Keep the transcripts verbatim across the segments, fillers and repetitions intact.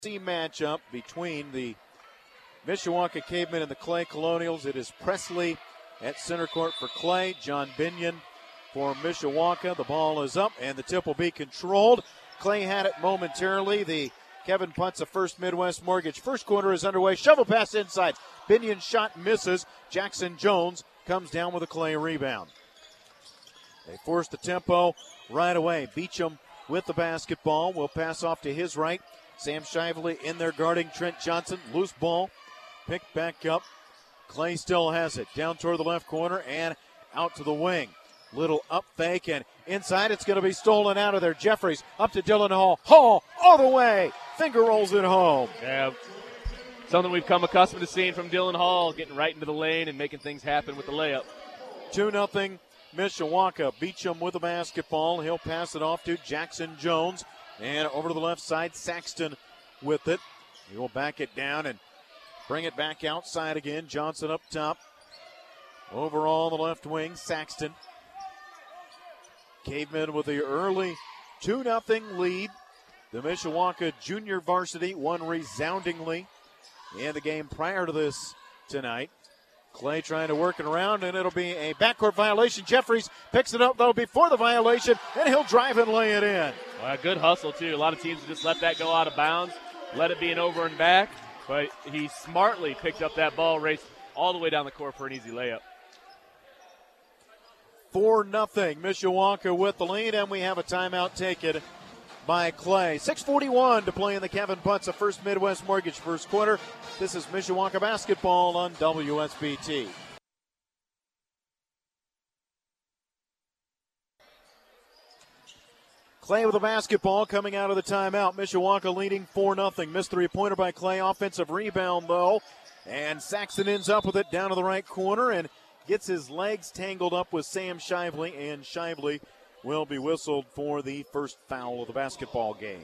matchup between the Mishawaka Cavemen and the Clay Colonials. It is Presley at center court for Clay. John Binion for Mishawaka. The ball is up, and the tip will be controlled. Clay had it momentarily. The Kevin Putz of First Midwest Mortgage. First quarter is underway. Shovel pass inside. Binion's shot misses. Jackson Jones comes down with a Clay rebound. They force the tempo right away. Beecham with the basketball. Will pass off to his right. Sam Shively in there guarding Trent Johnson. Loose ball. Picked back up. Clay still has it. Down toward the left corner and out to the wing. Little up fake and inside. It's going to be stolen out of there. Jeffries up to Dylan Hall. Hall all the way. Finger rolls it home. Yeah, something we've come accustomed to seeing from Dylan Hall, getting right into the lane and making things happen with the layup. two nothing Mishawaka. Beecham with the basketball. He'll pass it off to Jackson Jones. And over to the left side, Saxton with it. He will back it down and bring it back outside again. Johnson up top. Overall, the left wing, Saxton. Cavemen with the early two nothing lead. The Mishawaka junior varsity won resoundingly in the game prior to this tonight. Clay trying to work it around, and it'll be a backcourt violation. Jeffries picks it up, though, before the violation, and he'll drive and lay it in. Well, good hustle, too. A lot of teams just let that go out of bounds, let it be an over and back, but he smartly picked up that ball, raced all the way down the court for an easy layup. four nothing Mishawaka with the lead, and we have a timeout taken by Clay. six forty-one to play in the Kevin Putz of First Midwest Mortgage first quarter. This is Mishawaka basketball on W S B T. Clay with the basketball coming out of the timeout. Mishawaka leading four nothing. Missed three-pointer by Clay. Offensive rebound, though. And Saxton ends up with it down to the right corner and gets his legs tangled up with Sam Shively, and Shively will be whistled for the first foul of the basketball game.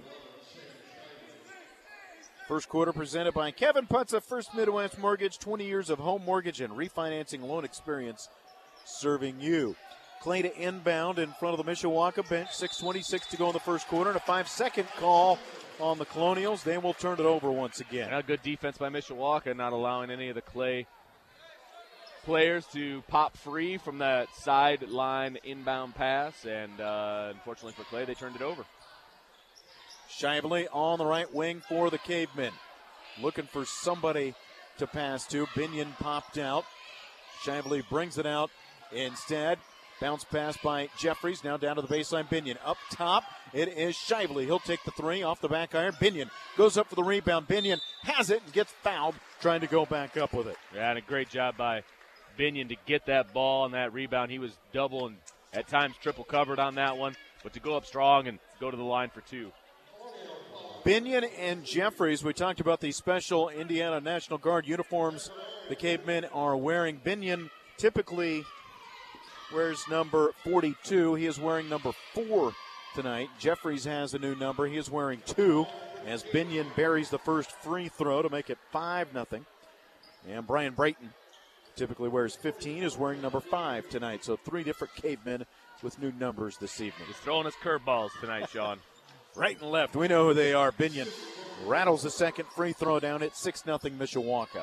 First quarter presented by Kevin Putz of First Midwest Mortgage, twenty years of home mortgage and refinancing loan experience serving you. Clay to inbound in front of the Mishawaka bench, six twenty-six to go in the first quarter, and a five-second call on the Colonials. They will turn it over once again. Now, good defense by Mishawaka, not allowing any of the Clay players to pop free from that sideline inbound pass, and uh, unfortunately for Clay, they turned it over. Shively on the right wing for the Cavemen. Looking for somebody to pass to. Binion popped out. Shively brings it out instead. Bounce pass by Jeffries. Now down to the baseline. Binion up top. It is Shively. He'll take the three off the back iron. Binion goes up for the rebound. Binion has it and gets fouled trying to go back up with it. Yeah, and a great job by Binion to get that ball and that rebound. He was double and at times triple covered on that one, but to go up strong and go to the line for two. Binion and Jeffries, we talked about the special Indiana National Guard uniforms the Cavemen are wearing. Binion typically wears number forty-two. He is wearing number four tonight. Jeffries has a new number. He is wearing two as Binion buries the first free throw to make it five nothing. And Brian Brayton typically wears fifteen, is wearing number five tonight. So three different Cavemen with new numbers this evening. He's throwing us curveballs tonight, Sean. Right and left. We know who they are. Binion rattles the second free throw down. It's six nothing Mishawaka.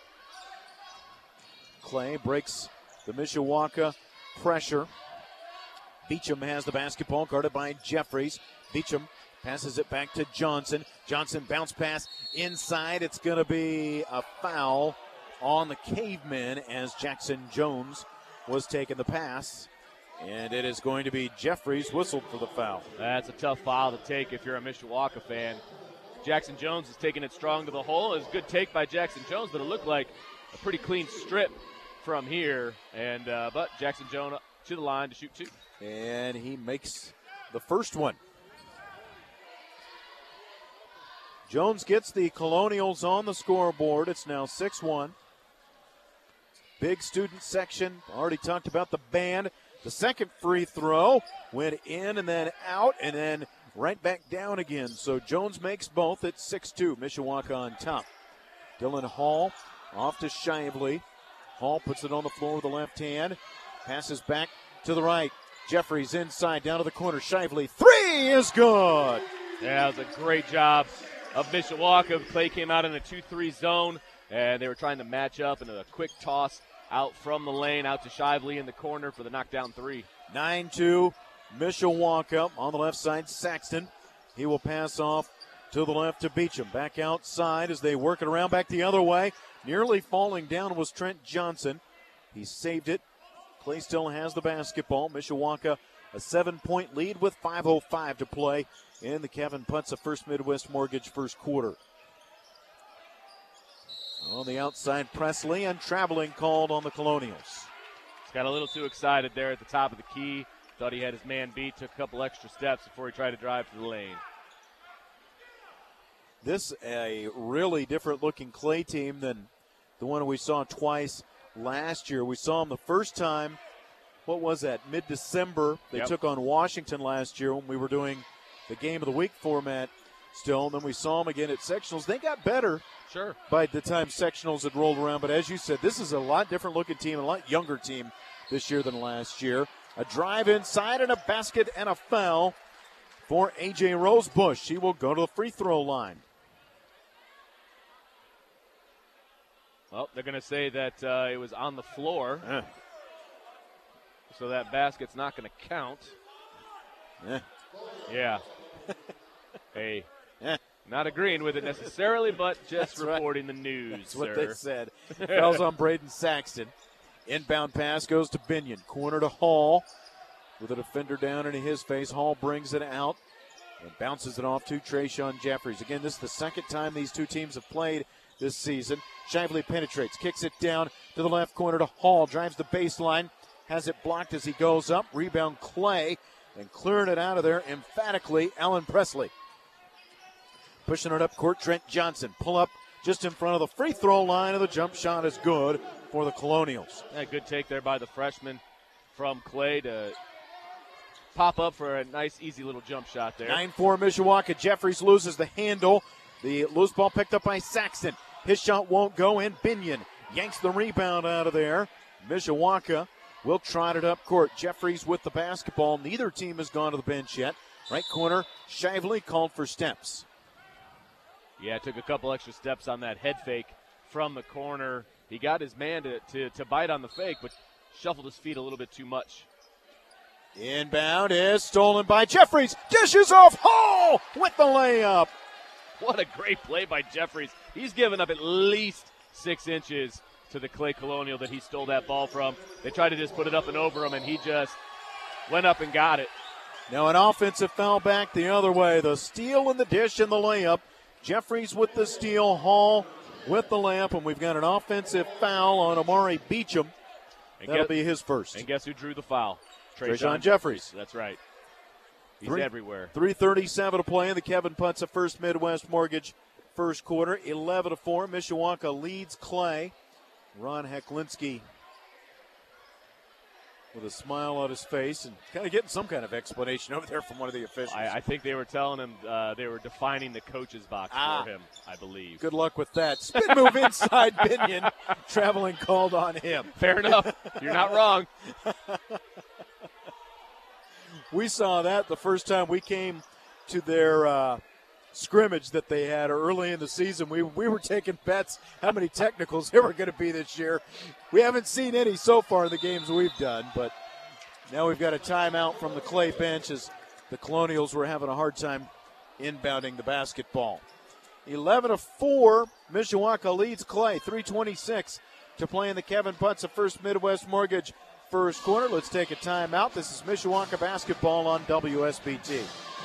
Clay breaks the Mishawaka pressure. Beecham has the basketball, guarded by Jeffries. Beecham passes it back to Johnson. Johnson bounce pass inside. It's going to be a foul on the Cavemen as Jackson Jones was taking the pass. And it is going to be Jeffries whistled for the foul. That's a tough foul to take if you're a Mishawaka fan. Jackson Jones is taking it strong to the hole. It was a good take by Jackson Jones, but it looked like a pretty clean strip from here. And uh, but Jackson Jones to the line to shoot two. And he makes the first one. Jones gets the Colonials on the scoreboard. It's now six one. Big student section. Already talked about the band. The second free throw went in and then out and then right back down again. So Jones makes both. It's six two. Mishawaka on top. Dylan Hall off to Shively. Hall puts it on the floor with the left hand. Passes back to the right. Jeffries inside down to the corner. Shively. Three is good. Yeah, it was a great job of Mishawaka. Clay came out in a two three zone, and they were trying to match up into a quick toss out from the lane, out to Shively in the corner for the knockdown three. nine two, Mishawaka on the left side, Saxton. He will pass off to the left to Beecham. Back outside as they work it around back the other way. Nearly falling down was Trent Johnson. He saved it. Clay still has the basketball. Mishawaka a seven-point lead with five oh five to play in the Kevin Putza First Midwest Mortgage first quarter. On the outside, Presley, and traveling called on the Colonials. He's got a little too excited there at the top of the key. Thought he had his man beat, took a couple extra steps before he tried to drive to the lane. This a really different looking Clay team than the one we saw twice last year. We saw them the first time, what was that, mid-December. They Yep. took on Washington last year when we were doing the Game of the Week format still. And then we saw them again at sectionals. They got better Sure. by the time sectionals had rolled around. But as you said, this is a lot different looking team, a lot younger team this year than last year. A drive inside and a basket and a foul for A J Rosebush. She will go to the free throw line. Well, they're going to say that uh, it was on the floor, Eh. so that basket's not going to count. Eh. Yeah. Hey, Eh. not agreeing with it necessarily, but just That's right. reporting the news, That's what sir. they said. Fouls on Braden Saxton. Inbound pass goes to Binion. Corner to Hall with a defender down into his face. Hall brings it out and bounces it off to Trayshawn Jeffries. Again, this is the second time these two teams have played this season. Shively penetrates, kicks it down to the left corner to Hall. Drives the baseline, has it blocked as he goes up. Rebound Clay, and clearing it out of there emphatically, Alan Presley. Pushing it up court, Trent Johnson. Pull up just in front of the free throw line, and the jump shot is good for the Colonials. Yeah, good take there by the freshman from Clay to pop up for a nice, easy little jump shot there. nine four Mishawaka. Jeffries loses the handle. The loose ball picked up by Saxton. His shot won't go in. Binion yanks the rebound out of there. Mishawaka will trot it up court. Jeffries with the basketball. Neither team has gone to the bench yet. Right corner, Shively called for steps. Yeah, took a couple extra steps on that head fake from the corner. He got his man to, to, to bite on the fake, but shuffled his feet a little bit too much. Inbound is stolen by Jeffries. Dishes off Hall with the layup. What a great play by Jeffries. He's given up at least six inches to the Clay Colonial that he stole that ball from. They tried to just put it up and over him, and he just went up and got it. Now an offensive foul back the other way. The steal and the dish and the layup. Jeffries with the steal, Hall with the layup, and we've got an offensive foul on Amari Beecham. And That'll guess, be his first. And guess who drew the foul? Trayshawn Jeffries. That's right. He's Three, everywhere. three thirty-seven to play in the Kevin Putza First Midwest Mortgage first quarter. eleven to four. Mishawaka leads Clay. Ron Heklinski with a smile on his face and kind of getting some kind of explanation over there from one of the officials. I, I think they were telling him uh, they were defining the coach's box Ah. for him, I believe. Good luck with that. Spin move inside Binion. Traveling called on him. Fair enough. You're not wrong. We saw that the first time we came to their uh, scrimmage that they had early in the season. We we were taking bets how many technicals there were going to be this year. We haven't seen any so far in the games we've done, but now we've got a timeout from the Clay bench as the Colonials were having a hard time inbounding the basketball. eleven to four, Mishawaka leads Clay. three twenty-six to play in the Kevin Putza First Midwest Mortgage first quarter. Let's take a timeout. This is Mishawaka basketball on W S B T.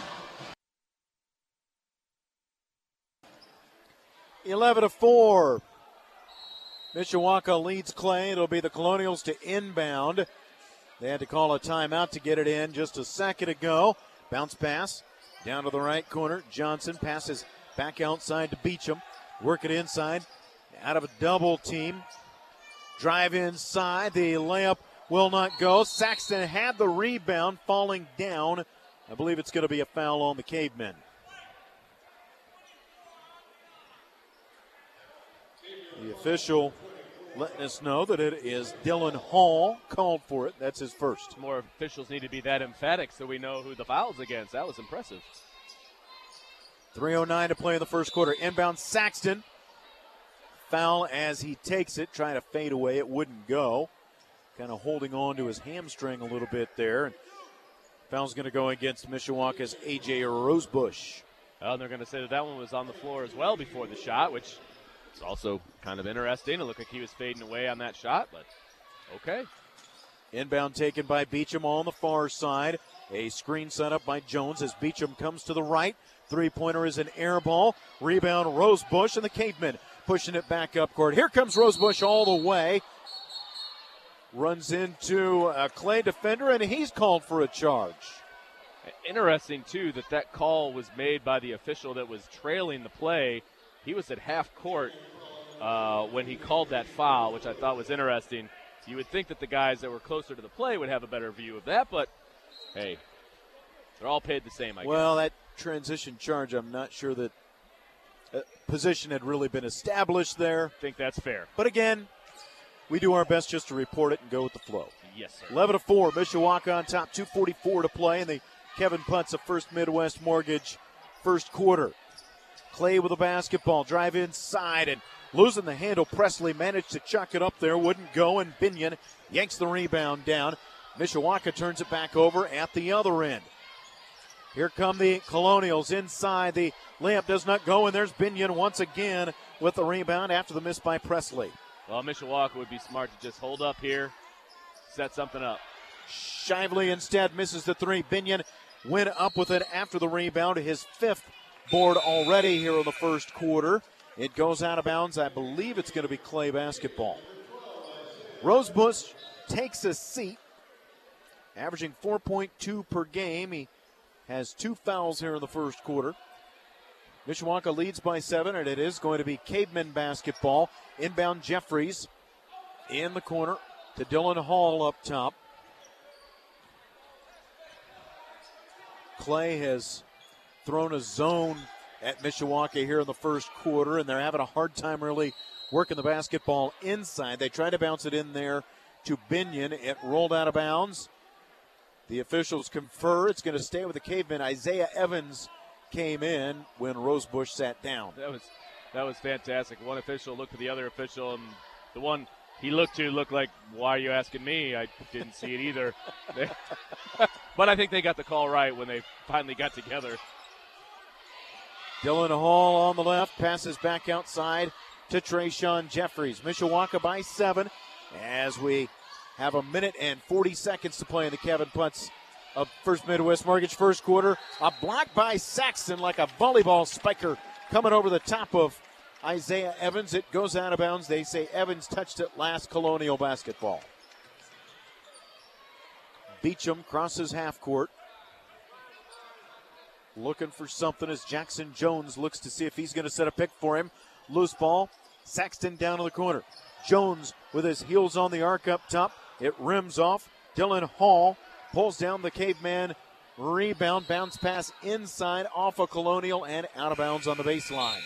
eleven to four. Mishawaka leads Clay. It'll be the Colonials to inbound. They had to call a timeout to get it in just a second ago. Bounce pass down to the right corner. Johnson passes back outside to Beecham. Work it inside. Out of a double team. Drive inside. The layup will not go. Saxton had the rebound, falling down. I believe it's going to be a foul on the Cavemen. The official letting us know that it is Dylan Hall called for it. That's his first. More officials need to be that emphatic so we know who the foul's against. That was impressive. three oh nine to play in the first quarter. Inbound Saxton. Foul as he takes it, trying to fade away. It wouldn't go. Kind of holding on to his hamstring a little bit there. Foul's going to go against Mishawaka's A J Rosebush. Well, and they're going to say that that one was on the floor as well before the shot, which is also kind of interesting. It looked like he was fading away on that shot, but okay. Inbound taken by Beecham on the far side. A screen set up by Jones as Beecham comes to the right. Three-pointer is an air ball. Rebound Rosebush, and the Cavemen pushing it back up court. Here comes Rosebush all the way. Runs into a Clay defender, and he's called for a charge. Interesting, too, that that call was made by the official that was trailing the play. He was at half court uh, when he called that foul, which I thought was interesting. You would think that the guys that were closer to the play would have a better view of that, but, hey, they're all paid the same, I guess. Well, that transition charge, I'm not sure that a position had really been established there. I think that's fair. But again, we do our best just to report it and go with the flow. Yes, sir. eleven to four, Mishawaka on top, two forty-four to play in the Kevin Putz of First Midwest Mortgage first quarter. Clay with a basketball, drive inside, and losing the handle. Presley managed to chuck it up there, wouldn't go, and Binion yanks the rebound down. Mishawaka turns it back over at the other end. Here come the Colonials inside. The layup does not go, and there's Binion once again with the rebound after the miss by Presley. Well, Mishawaka would be smart to just hold up here, set something up. Shively instead misses the three. Binion went up with it after the rebound. His fifth board already here in the first quarter. It goes out of bounds. I believe it's going to be Clay basketball. Rosebush takes a seat, averaging four point two per game. He has two fouls here in the first quarter. Mishawaka leads by seven, and it is going to be Cavemen basketball. Inbound Jeffries in the corner to Dylan Hall up top. Clay has thrown a zone at Mishawaka here in the first quarter, and they're having a hard time really working the basketball inside. They tried to bounce it in there to Binion. It rolled out of bounds. The officials confer it's going to stay with the Cavemen. Isaiah Evans came in when Rosebush sat down. That was that was fantastic. One official looked to the other official, and the one he looked to looked like, why are you asking me? I didn't see it either. They, but I think they got the call right when they finally got together. Dylan Hall on the left, passes back outside to Trayshawn Jeffries. Mishawaka by seven as we have a minute and forty seconds to play in the Kevin Putz of First Midwest Mortgage first quarter. A block by Saxton like a volleyball spiker coming over the top of Isaiah Evans. It goes out of bounds. They say Evans touched it last. Colonial basketball. Beecham crosses half court. Looking for something as Jackson Jones looks to see if he's going to set a pick for him. Loose ball. Saxton down in the corner. Jones with his heels on the arc up top. It rims off. Dylan Hall pulls down the Caveman. Rebound. Bounce pass inside off of Colonial and out of bounds on the baseline.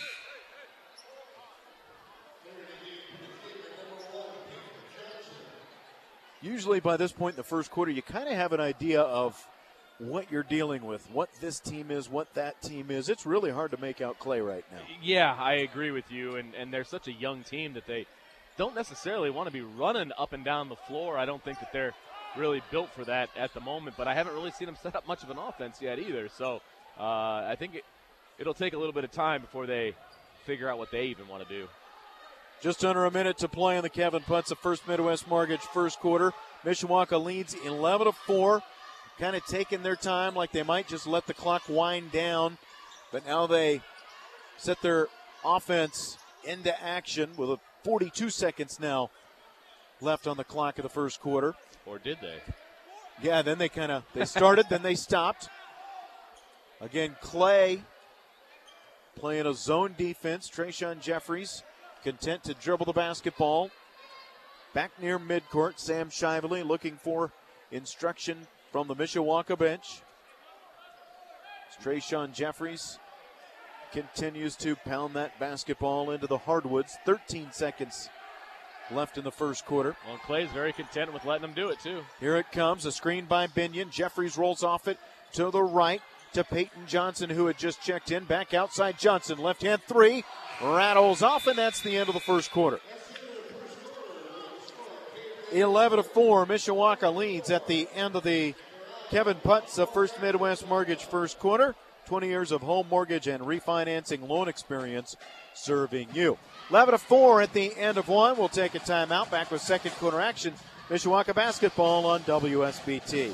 Usually by this point in the first quarter, you kind of have an idea of what you're dealing with, what this team is, what that team is. It's really hard to make out Clay right now. Yeah, I agree with you, and, and they're such a young team that they don't necessarily want to be running up and down the floor. I don't think that they're really built for that at the moment, but I haven't really seen them set up much of an offense yet either. So uh, I think it, it'll take a little bit of time before they figure out what they even want to do. Just under a minute to play in the Kevin Putz of First Midwest Mortgage first quarter. Mishawaka leads eleven to four. Kind of taking their time like they might just let the clock wind down. But now they set their offense into action with a forty-two seconds now left on the clock of the first quarter. Or did they? Yeah, then they kind of, they started, then they stopped. Again, Clay playing a zone defense. Trayshawn Jeffries content to dribble the basketball. Back near midcourt, Sam Shively looking for instruction from the Mishawaka bench. Trayshawn Jeffries continues to pound that basketball into the hardwoods. thirteen seconds left in the first quarter. Well, Clay's very content with letting them do it, too. Here it comes, a screen by Binion. Jeffries rolls off it to the right. to Peyton Johnson, who had just checked in. Back outside Johnson, left hand three, rattles off, and that's the end of the first quarter. eleven to four, Mishawaka leads at the end of the Kevin Putz of First Midwest Mortgage first quarter. twenty years of home mortgage and refinancing loan experience serving you. eleven to four at the end of one. We'll take a timeout. Back with second quarter action. Mishawaka basketball on W S B T.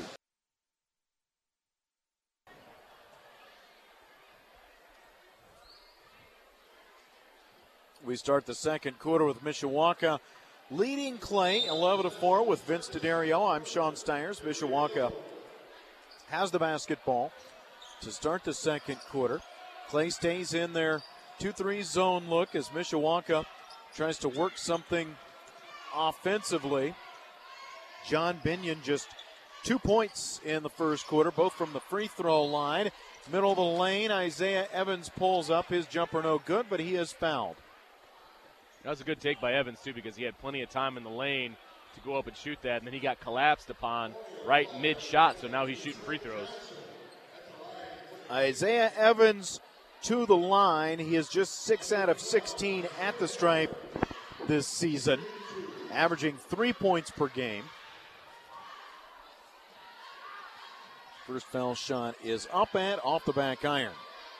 We start the second quarter with Mishawaka leading Clay eleven to four with Vince D'Addario. I'm Sean Stiers. Mishawaka has the basketball to start the second quarter. Clay stays in their two three zone look as Mishawaka tries to work something offensively. John Binion just two points in the first quarter, both from the free throw line. Middle of the lane, Isaiah Evans pulls up. His jumper no good, but he is fouled. That was a good take by Evans, too, because he had plenty of time in the lane to go up and shoot that, and then he got collapsed upon right mid-shot, so now he's shooting free throws. Isaiah Evans to the line. He is just six out of sixteen at the stripe this season, averaging three points per game. First foul shot is up and off the back iron.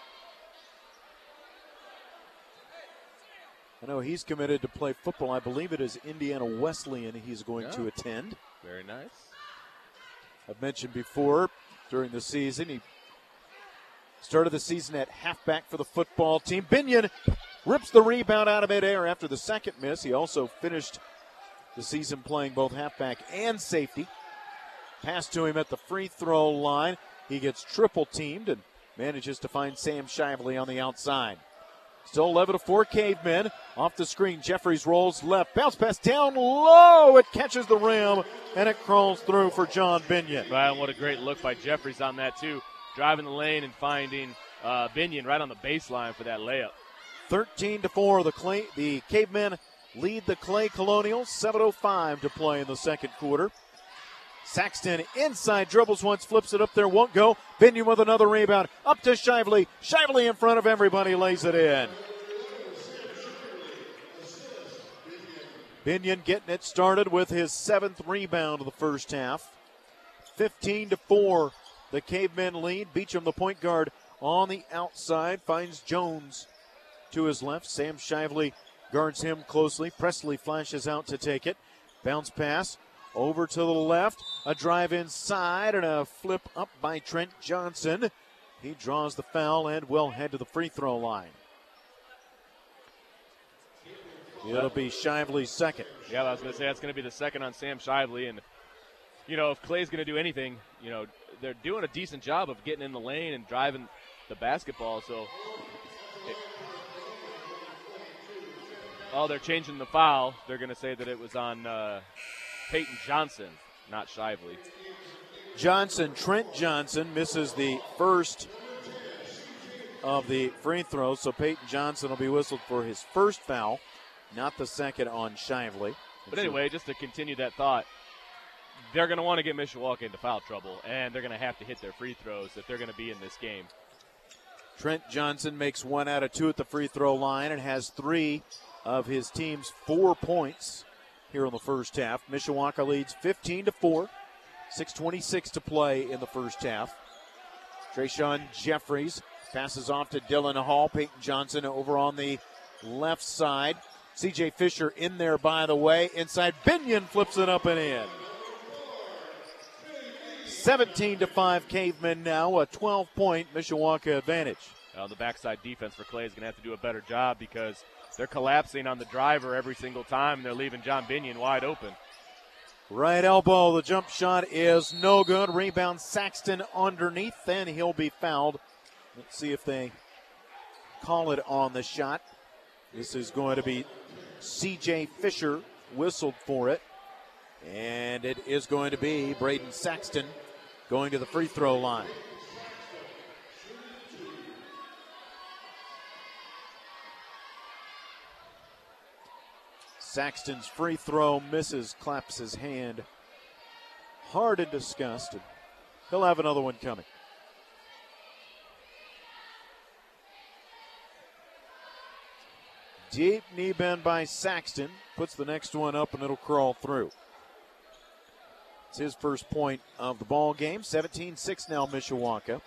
I know he's committed to play football. I believe it is Indiana Wesleyan he's going yeah. to attend. Very nice. I've mentioned before during the season, he started the season at halfback for the football team. Binion rips the rebound out of midair after the second miss. He also finished the season playing both halfback and safety. Pass to him at the free throw line. He gets triple teamed and manages to find Sam Shively on the outside. Still eleven to four Cavemen. Off the screen, Jeffries rolls left. Bounce pass down low. It catches the rim, and it crawls through for John Binion. Right, and what a great look by Jeffries on that, too. Driving the lane and finding uh, Binion right on the baseline for that layup. thirteen to four, the, Clay, the Cavemen lead the Clay Colonials. seven oh five to play in the second quarter. Saxton inside, dribbles once, flips it up there, won't go. Binion with another rebound, up to Shively. Shively in front of everybody, lays it in. Binion getting it started with his seventh rebound of the first half. fifteen to four, the Cavemen lead. Beecham, the point guard, on the outside, finds Jones to his left. Sam Shively guards him closely. Presley flashes out to take it. Bounce pass. Over to the left, a drive inside, and a flip up by Trent Johnson. He draws the foul and will head to the free throw line. It'll be Shively's second. Yeah, I was going to say that's going to be the second on Sam Shively. And, you know, if Clay's going to do anything, you know, they're doing a decent job of getting in the lane and driving the basketball. So, it, oh, they're changing the foul. They're going to say that it was on uh, Peyton Johnson, not Shively. Johnson, Trent Johnson, misses the first of the free throws, so Peyton Johnson will be whistled for his first foul, not the second on Shively. But anyway, just to continue that thought, they're going to want to get Mishawaka into foul trouble, and they're going to have to hit their free throws if they're going to be in this game. Trent Johnson makes one out of two at the free throw line and has three of his team's four points here in the first half. Mishawaka leads fifteen to four. six twenty-six to play in the first half. Trayshawn Jeffries passes off to Dylan Hall. Peyton Johnson over on the left side. C J Fisher in there, by the way. Inside, Binion flips it up and in. seventeen to five Cavemen now, a twelve-point Mishawaka advantage. Well, the backside defense for Clay is going to have to do a better job because they're collapsing on the driver every single time, and they're leaving John Binion wide open. Right elbow, the jump shot is no good. Rebound Saxton underneath, then he'll be fouled. Let's see if they call it on the shot. This is going to be C J Fisher whistled for it. And it is going to be Braden Saxton going to the free throw line. Saxton's free throw misses, claps his hand hard in disgust, and he'll have another one coming. Deep knee bend by Saxton. Puts the next one up, and it'll crawl through. It's his first point of the ball game. seventeen six now, Mishawaka.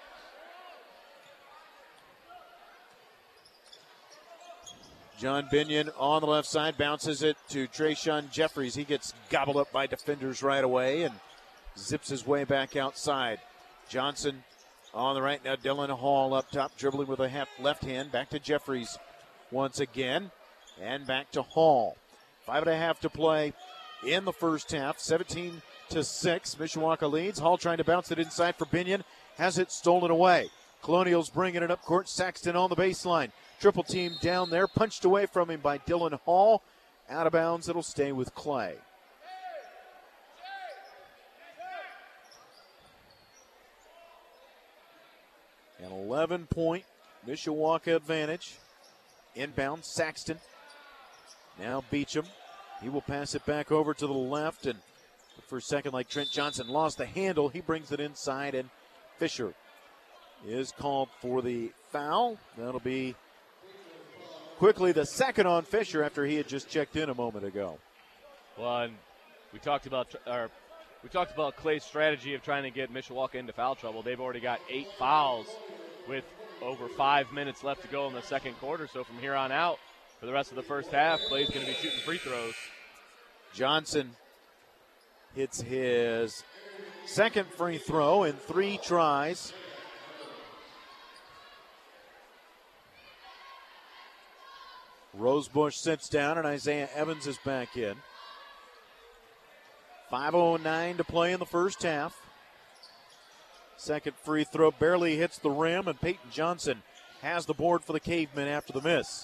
John Binion on the left side bounces it to Trayshawn Jeffries. He gets gobbled up by defenders right away and zips his way back outside. Johnson on the right now. Dylan Hall up top, dribbling with a half left hand. Back to Jeffries once again, and back to Hall. Five and a half to play in the first half. seventeen to six. Mishawaka leads. Hall trying to bounce it inside for Binion. Has it stolen away. Colonials bringing it up court. Saxton on the baseline. Triple team down there. Punched away from him by Dylan Hall. Out of bounds. It'll stay with Clay. An eleven-point Mishawaka advantage. Inbound, Saxton. Now Beecham. He will pass it back over to the left, and for a second, like Trent Johnson lost the handle, he brings it inside, and Fisher is called for the foul. That'll be quickly the second on Fisher after he had just checked in a moment ago. Well, and we talked about our we talked about Clay's strategy of trying to get Mishawaka into foul trouble. They've already got eight fouls with over five minutes left to go in the second quarter. So from here on out, for the rest of the first half, Clay's going to be shooting free throws. Johnson hits his second free throw in three tries. Rosebush sits down, and Isaiah Evans is back in. five oh nine to play in the first half. Second free throw barely hits the rim, and Peyton Johnson has the board for the Cavemen after the miss.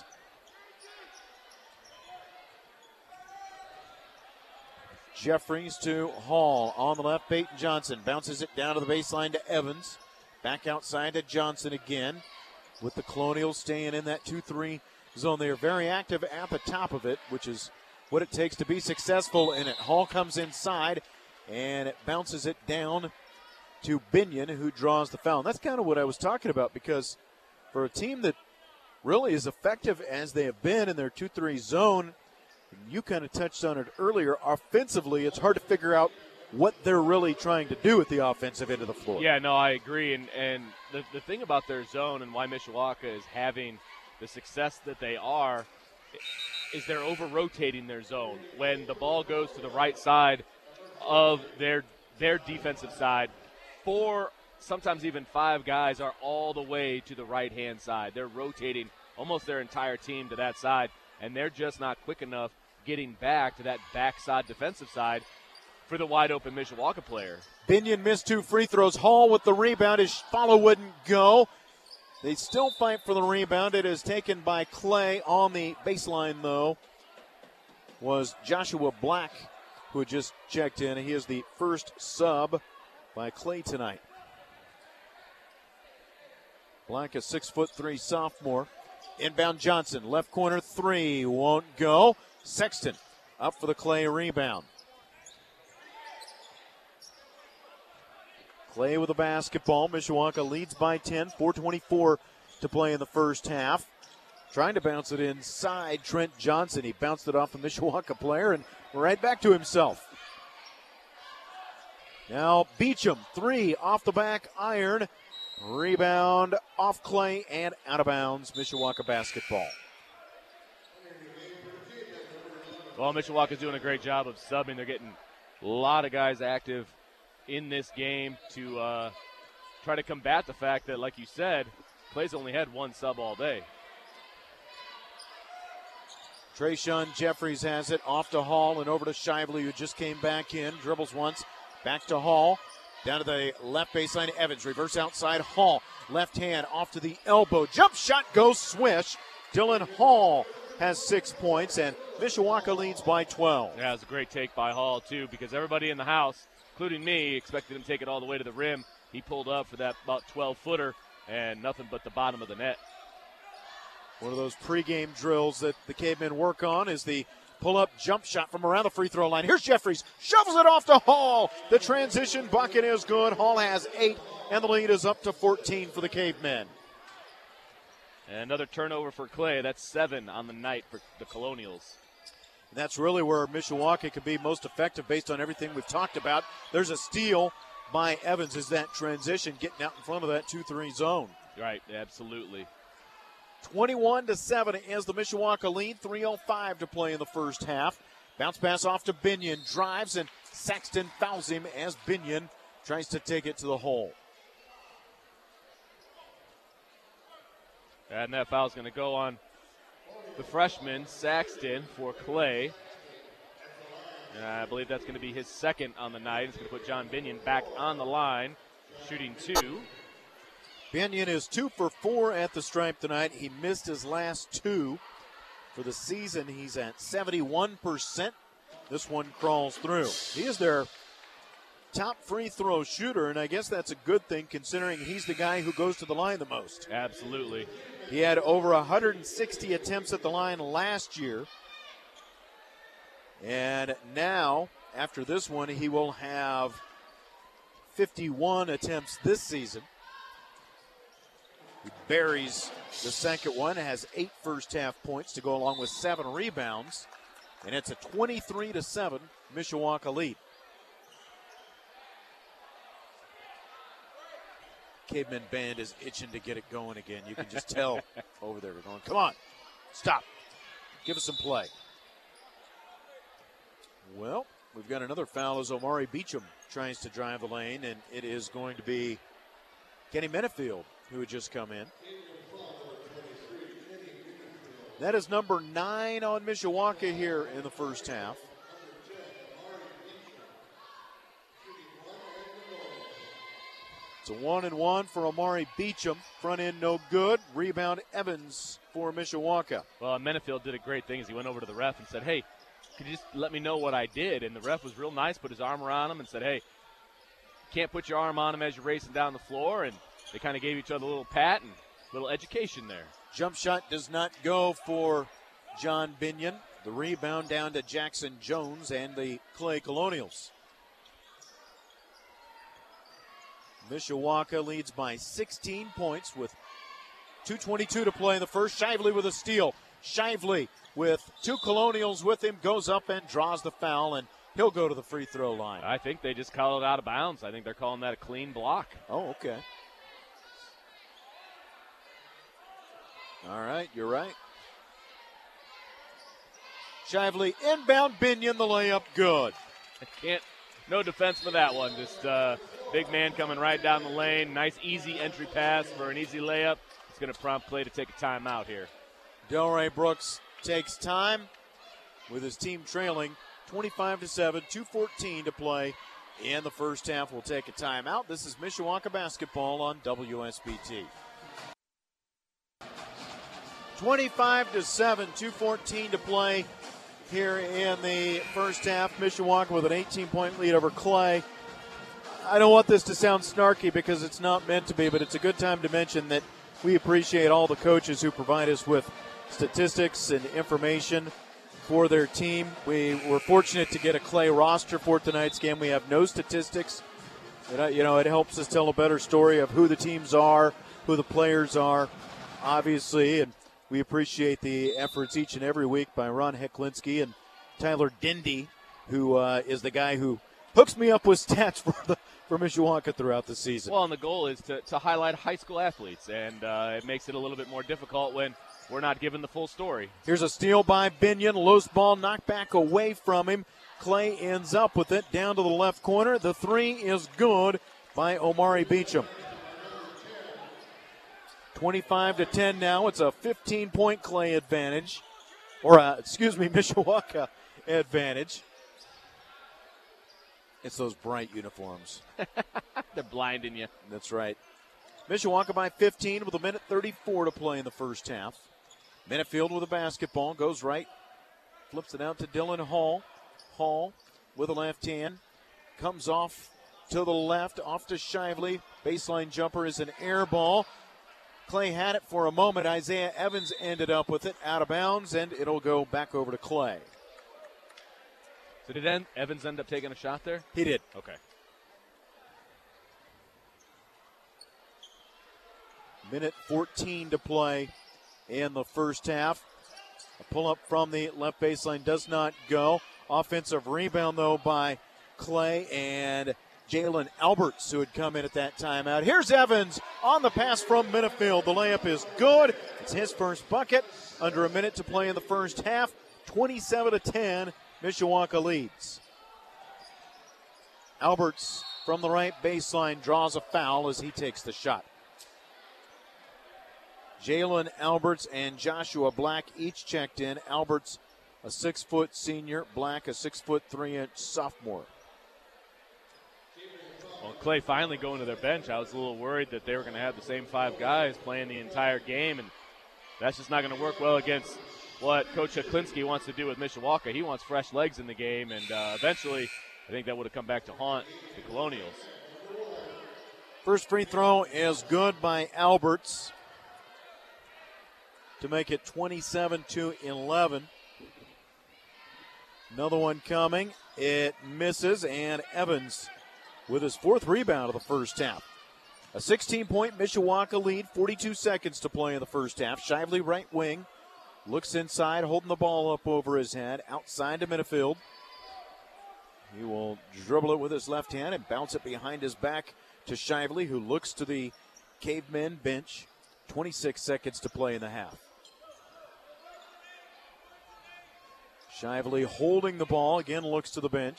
Jeffries to Hall on the left. Peyton Johnson bounces it down to the baseline to Evans. Back outside to Johnson again, with the Colonials staying in that two three zone. They are very active at the top of it, which is what it takes to be successful in it. Hall comes inside, and it bounces it down to Binion, who draws the foul. And that's kind of what I was talking about, because for a team that really is effective as they have been in their two three zone, you kind of touched on it earlier, offensively it's hard to figure out what they're really trying to do at the offensive end of the floor. Yeah, no, I agree. And, and the, the thing about their zone and why Mishawaka is having the success that they are is they're over-rotating their zone. When the ball goes to the right side of their their defensive side, four, sometimes even five guys are all the way to the right-hand side. They're rotating almost their entire team to that side, and they're just not quick enough getting back to that backside defensive side for the wide-open Mishawaka player. Binion missed two free throws. Hall with the rebound. His follow wouldn't go. They still fight for the rebound. It is taken by Clay on the baseline, though, was Joshua Black, who had just checked in. He is the first sub by Clay tonight. Black, a six foot three sophomore. Inbound Johnson, left corner three, won't go. Sexton up for the Clay rebound. Clay with the basketball. Mishawaka leads by ten, four twenty-four to play in the first half. Trying to bounce it inside Trent Johnson. He bounced it off a Mishawaka player and right back to himself. Now Beecham, three off the back iron. Rebound off Clay and out of bounds. Mishawaka basketball. Well, Mishawaka's doing a great job of subbing. They're getting a lot of guys active in this game to uh, try to combat the fact that, like you said, Clay's only had one sub all day. Trayshawn Jeffries has it off to Hall and over to Shively, who just came back in. Dribbles once, back to Hall. Down to the left baseline, Evans. Reverse outside, Hall. Left hand off to the elbow. Jump shot goes swish. Dylan Hall has six points, and Mishawaka leads by twelve. Yeah, it was a great take by Hall, too, because everybody in the house, including me, expected him to take it all the way to the rim. He pulled up for that about twelve-footer, and nothing but the bottom of the net. One of those pregame drills that the Cavemen work on is the pull-up jump shot from around the free throw line. Here's Jeffries. Shovels it off to Hall. The transition bucket is good. Hall has eight, and the lead is up to fourteen for the Cavemen. And another turnover for Clay. That's seven on the night for the Colonials. And that's really where Mishawaka could be most effective based on everything we've talked about. There's a steal by Evans as that transition, getting out in front of that two three zone. Right, absolutely. twenty-one to seven is the Mishawaka lead. three oh five to play in the first half. Bounce pass off to Binion. Drives, and Saxton fouls him as Binion tries to take it to the hole. And that foul is going to go on the freshman, Saxton, for Clay. And I believe that's going to be his second on the night. It's going to put John Binion back on the line, shooting two. Binion is two for four at the stripe tonight. He missed his last two. For the season, he's at seventy-one percent. This one crawls through. He is their top free throw shooter, and I guess that's a good thing considering he's the guy who goes to the line the most. Absolutely. He had over one hundred sixty attempts at the line last year. And now, after this one, he will have fifty-one attempts this season. He buries the second one, has eight first half points to go along with seven rebounds. And it's a twenty-three to seven Mishawaka lead. Caveman Band is itching to get it going again. You can just tell over there. We're going, come on, stop. Give us some play. Well, we've got another foul as Omari Beecham tries to drive the lane, and it is going to be Kenny Menefield who had just come in. That is number nine on Mishawaka here in the first half. It's a one and one for Omari Beecham. Front end no good. Rebound Evans for Mishawaka. Well, Menefield did a great thing as he went over to the ref and said, hey, could you just let me know what I did? And the ref was real nice, put his arm around him and said, hey, you can't put your arm on him as you're racing down the floor. And they kind of gave each other a little pat and a little education there. Jump shot does not go for John Binion. The rebound down to Jackson Jones and the Clay Colonials. Mishawaka leads by sixteen points with two twenty-two to play in the first. Shively with a steal. Shively with two Colonials with him goes up and draws the foul, and he'll go to the free throw line. I think they just called it out of bounds. I think they're calling that a clean block. Oh, okay. All right, you're right. Shively inbound, Binion, the layup, good. I can't, no defense for that one. Just uh, big man coming right down the lane. Nice, easy entry pass for an easy layup. It's going to prompt Clay to take a timeout here. Delray Brooks takes time with his team trailing twenty-five to seven, two fourteen to play in the first half. We'll take a timeout. This is Mishawaka basketball on W S B T. twenty-five to seven, two fourteen to play here in the first half. Mishawaka with an eighteen-point lead over Clay. I don't want this to sound snarky because it's not meant to be, but it's a good time to mention that we appreciate all the coaches who provide us with statistics and information for their team. We were fortunate to get a Clay roster for tonight's game. We have no statistics. It, you know, it helps us tell a better story of who the teams are, who the players are, obviously, and we appreciate the efforts each and every week by Ron Heklinski and Tyler Dindy, who uh, is the guy who hooks me up with stats for the for Mishawaka throughout the season. Well, and the goal is to, to highlight high school athletes, and uh, it makes it a little bit more difficult when we're not given the full story. Here's a steal by Binion. Loose ball knocked back away from him. Clay ends up with it down to the left corner. The three is good by Omari Beecham. twenty-five to ten now. It's a fifteen-point Clay advantage. Or, uh, excuse me, Mishawaka advantage. It's those bright uniforms. They're blinding you. That's right. Mishawaka by fifteen with a minute thirty-four to play in the first half. Menefield with a basketball, goes right, flips it out to Dylan Hall. Hall with a left hand, comes off to the left, off to Shively. Baseline jumper is an air ball. Clay had it for a moment. Isaiah Evans ended up with it out of bounds, and it'll go back over to Clay. So did Evans end up taking a shot there? He did. Okay. Minute fourteen to play in the first half. A pull-up from the left baseline does not go. Offensive rebound, though, by Clay and Jalen Alberts, who had come in at that timeout. Here's Evans on the pass from Minifield. The layup is good. It's his first bucket. Under a minute to play in the first half. twenty-seven to ten, Mishawaka leads. Alberts from the right baseline draws a foul as he takes the shot. Jalen Alberts and Joshua Black each checked in. Alberts, a six-foot senior. Black, a six-foot three-inch sophomore. Well, Clay finally going to their bench. I was a little worried that they were going to have the same five guys playing the entire game, and that's just not going to work well against what Coach Kuklinski wants to do with Mishawaka. He wants fresh legs in the game, and uh, eventually I think that would have come back to haunt the Colonials. First free throw is good by Alberts to make it twenty-seven to eleven. Another one coming. It misses, and Evans with his fourth rebound of the first half. A sixteen-point Mishawaka lead, forty-two seconds to play in the first half. Shively right wing, looks inside, holding the ball up over his head, outside to Minifield. He will dribble it with his left hand and bounce it behind his back to Shively, who looks to the Cavemen bench. twenty-six seconds to play in the half. Shively holding the ball, again looks to the bench.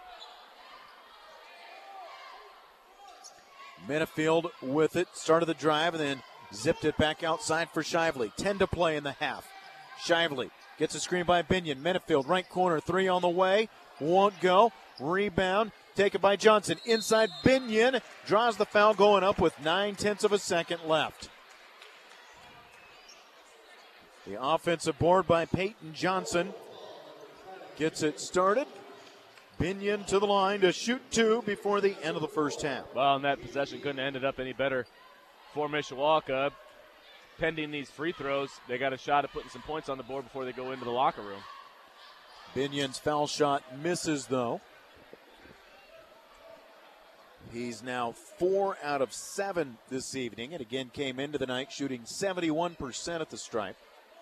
Minifield with it, started the drive and then zipped it back outside for Shively. ten to play in the half. Shively gets a screen by Binion. Minifield, right corner, three on the way. Won't go. Rebound, taken by Johnson. Inside Binion, draws the foul going up with nine-tenths of a second left. The offensive board by Peyton Johnson gets it started. Binion to the line to shoot two before the end of the first half. Well, and that possession couldn't have ended up any better for Mishawaka. Pending these free throws, they got a shot at putting some points on the board before they go into the locker room. Binion's foul shot misses, though. He's now four out of seven this evening, and again came into the night shooting seventy-one percent at the stripe.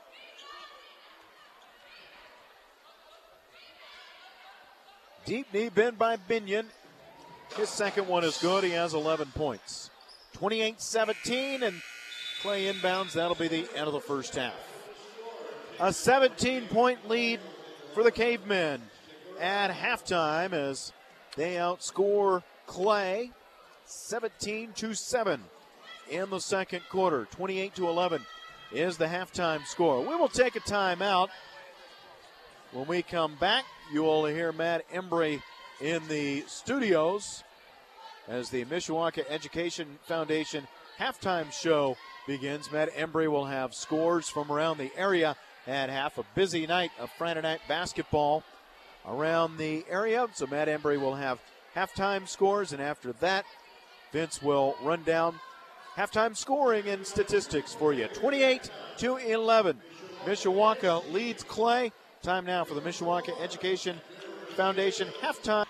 Deep knee bend by Binion. His second one is good. He has eleven points. twenty-eight seventeen, and Clay inbounds. That'll be the end of the first half. A seventeen-point lead for the Cavemen at halftime as they outscore Clay seventeen to seven in the second quarter. twenty-eight to eleven is the halftime score. We will take a timeout. When we come back, you will hear Matt Embry in the studios as the Mishawaka Education Foundation halftime show begins. Matt Embry will have scores from around the area at half. A busy night of Friday night basketball around the area. So Matt Embry will have halftime scores, and after that, Vince will run down halftime scoring and statistics for you. twenty-eight to eleven. Mishawaka leads Clay. Time now for the Mishawaka Education Foundation halftime.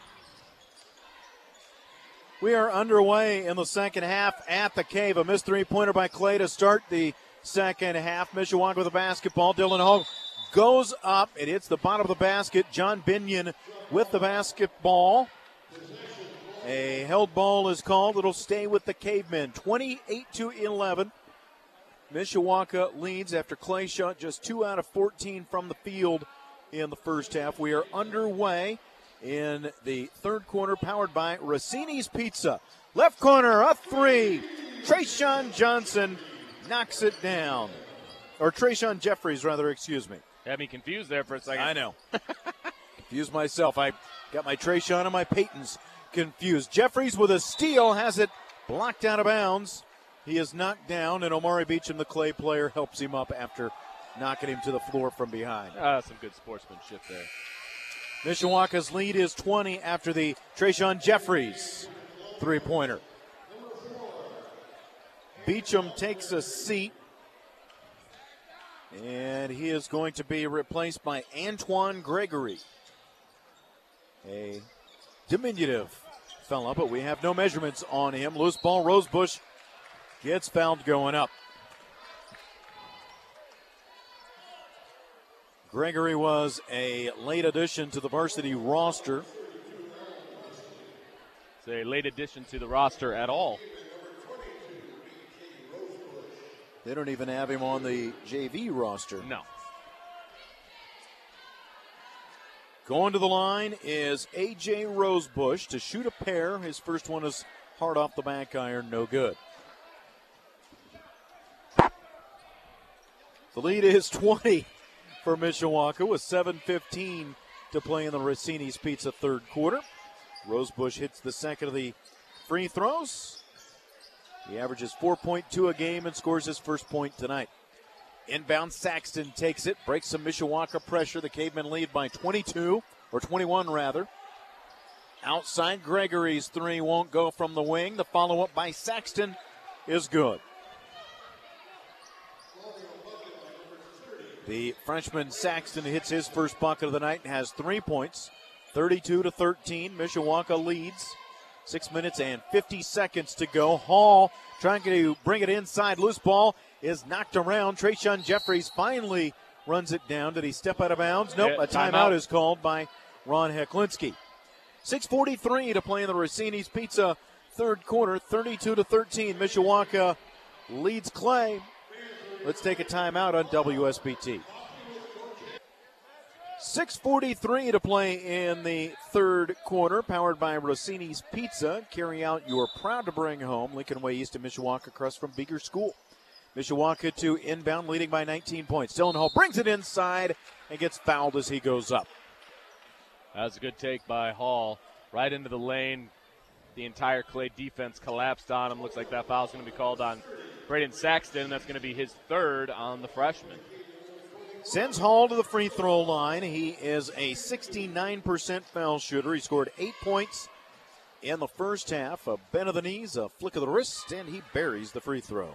We are underway in the second half at the Cave. A missed three-pointer by Clay to start the second half. Mishawaka with the basketball. Dylan Hall goes up. It hits the bottom of the basket. John Binion with the basketball. A held ball is called. It'll stay with the Cavemen. twenty-eight to eleven. Mishawaka leads after Clay shot just two out of fourteen from the field in the first half. We are underway in the third quarter, powered by Rossini's Pizza. Left corner, a three. Trayshawn Johnson knocks it down. Or Trayshawn Jeffries, rather, excuse me. Had me confused there for a second. I know. Confused myself. I got my Trayshawn and my Peytons confused. Jeffries with a steal has it blocked out of bounds. He is knocked down, and Omari Beecham, the Clay player, helps him up after knocking him to the floor from behind. Ah, some good sportsmanship there. Mishawaka's lead is twenty after the Trayshawn Jeffries three-pointer. Beecham takes a seat, and he is going to be replaced by Antoine Gregory, a diminutive fella, but we have no measurements on him. Loose ball, Rosebush gets fouled going up. Gregory was a late addition to the varsity roster. It's a late addition to the roster at all. They don't even have him on the J V roster. No. Going to the line is A J Rosebush to shoot a pair. His first one is hard off the back iron, no good. The lead is twenty for Mishawaka with seven fifteen to play in the Rossini's Pizza third quarter. Rosebush hits the second of the free throws. He averages four point two a game and scores his first point tonight. Inbound, Saxton takes it, breaks some Mishawaka pressure. The Cavemen lead by twenty-two, or twenty-one rather. Outside, Gregory's three won't go from the wing. The follow-up by Saxton is good. The freshman Saxton hits his first bucket of the night and has three points. thirty-two to thirteen, Mishawaka leads. Six minutes and fifty seconds to go. Hall trying to bring it inside. Loose ball is knocked around. Trayshawn Jeffries finally runs it down. Did he step out of bounds? Nope. Yeah, a timeout, timeout is called by Ron Heklinski. six forty-three to play in the Rossini's Pizza third quarter. thirty-two to thirteen. Mishawaka leads Clay. Let's take a timeout on W S B T. six forty-three to play in the third quarter, powered by Rossini's Pizza. Carry out your proud to bring home Lincoln Way East of Mishawaka across from Beaker School. Mishawaka to inbound, leading by nineteen points. Dylan Hall brings it inside and gets fouled as he goes up. That was a good take by Hall. Right into the lane. The entire Clay defense collapsed on him. Looks like that foul's going to be called on Braden Saxton. That's going to be his third on the freshman. Sends Hall to the free throw line. He is a sixty-nine percent foul shooter. He scored eight points in the first half. A bend of the knees, a flick of the wrist, and he buries the free throw.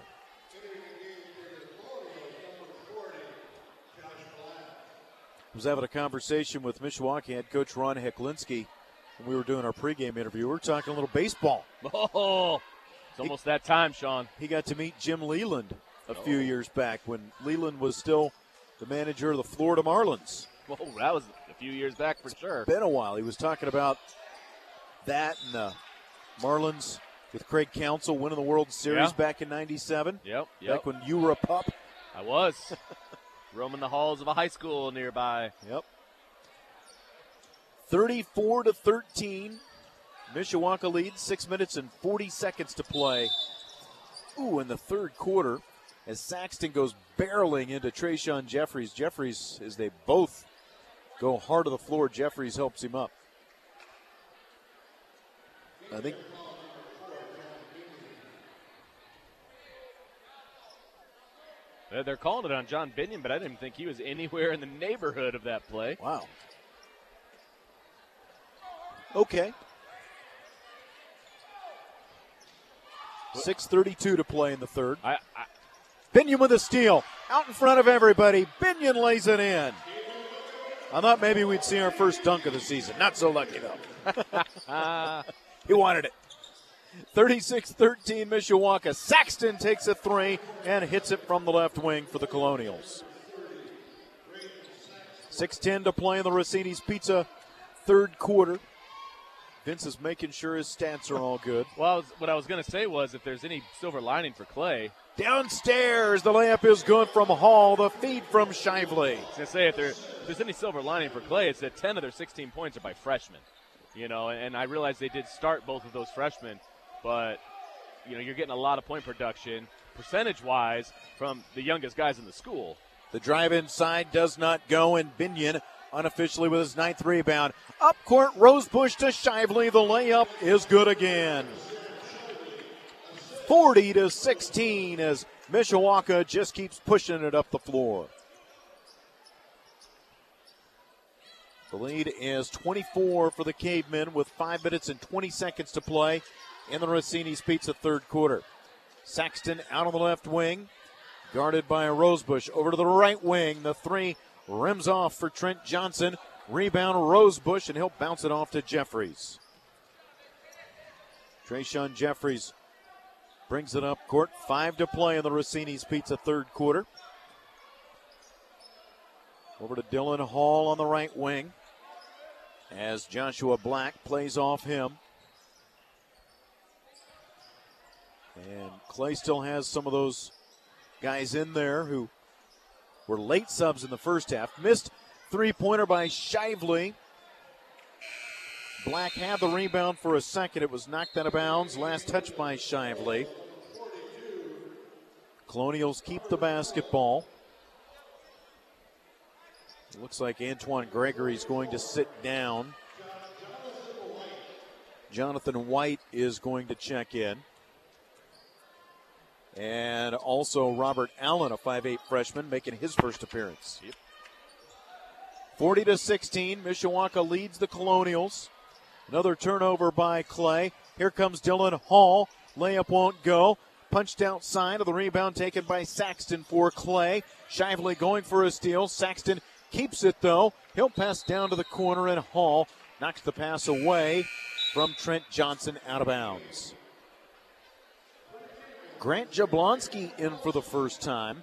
I was having a conversation with Mishawaka head coach Ron Heklinski when we were doing our pregame interview. We were talking a little baseball. Oh, it's almost he, that time, Sean. He got to meet Jim Leland a oh. few years back when Leland was still the manager of the Florida Marlins. Whoa, that was a few years back for sure. It's been a while. He was talking about that and the Marlins with Craig Counsell winning the World Series yeah. back in ninety-seven. Yep, yep. Back when you were a pup. I was. Roaming the halls of a high school nearby. Yep. thirty-four to thirteen. Mishawaka leads, six minutes and forty seconds to play. Ooh, in the third quarter, as Saxton goes barreling into Trayshawn Jeffries. Jeffries, as they both go hard to the floor, Jeffries helps him up. I think they're calling it on John Binion, but I didn't think he was anywhere in the neighborhood of that play. Wow. Okay. six thirty-two to play in the third. I, I, Binion with a steal. Out in front of everybody. Binion lays it in. I thought maybe we'd see our first dunk of the season. Not so lucky, though. He wanted it. thirty-six thirteen Mishawaka. Saxton takes a three and hits it from the left wing for the Colonials. six ten to play in the Rossini's Pizza third quarter. Vince is making sure his stats are all good. Well, I was, what I was going to say was if there's any silver lining for Clay. Downstairs, the layup is good from Hall. The feed from Shively. I was going to say if, there, if there's any silver lining for Clay, it's that ten of their sixteen points are by freshmen. You know, and, and I realize they did start both of those freshmen, but, you know, you're getting a lot of point production, percentage-wise, from the youngest guys in the school. The drive inside does not go, and Binion unofficially with his ninth rebound. Up court, Rosebush to Shively. The layup is good again. forty to sixteen as Mishawaka just keeps pushing it up the floor. The lead is twenty-four for the Cavemen with five minutes and twenty seconds to play in the Rossini's Pizza third quarter. Saxton out on the left wing, guarded by a Rosebush. Over to the right wing, the three rims off for Trent Johnson. Rebound Rosebush, and he'll bounce it off to Jeffries. Trayshawn Jeffries brings it up court. Five to play in the Rossini's Pizza third quarter. Over to Dylan Hall on the right wing as Joshua Black plays off him. And Clay still has some of those guys in there who were late subs in the first half. Missed three-pointer by Shively. Black had the rebound for a second. It was knocked out of bounds. Last touch by Shively. Colonials keep the basketball. It looks like Antoine Gregory is going to sit down. Jonathan White is going to check in. And also Robert Allen, a five eight freshman, making his first appearance. Yep. forty to sixteen, Mishawaka leads the Colonials. Another turnover by Clay. Here comes Dylan Hall. Layup won't go. Punched outside of the rebound taken by Saxton for Clay. Shively going for a steal. Saxton keeps it though. He'll pass down to the corner and Hall knocks the pass away from Trent Johnson out of bounds. Grant Jablonski in for the first time.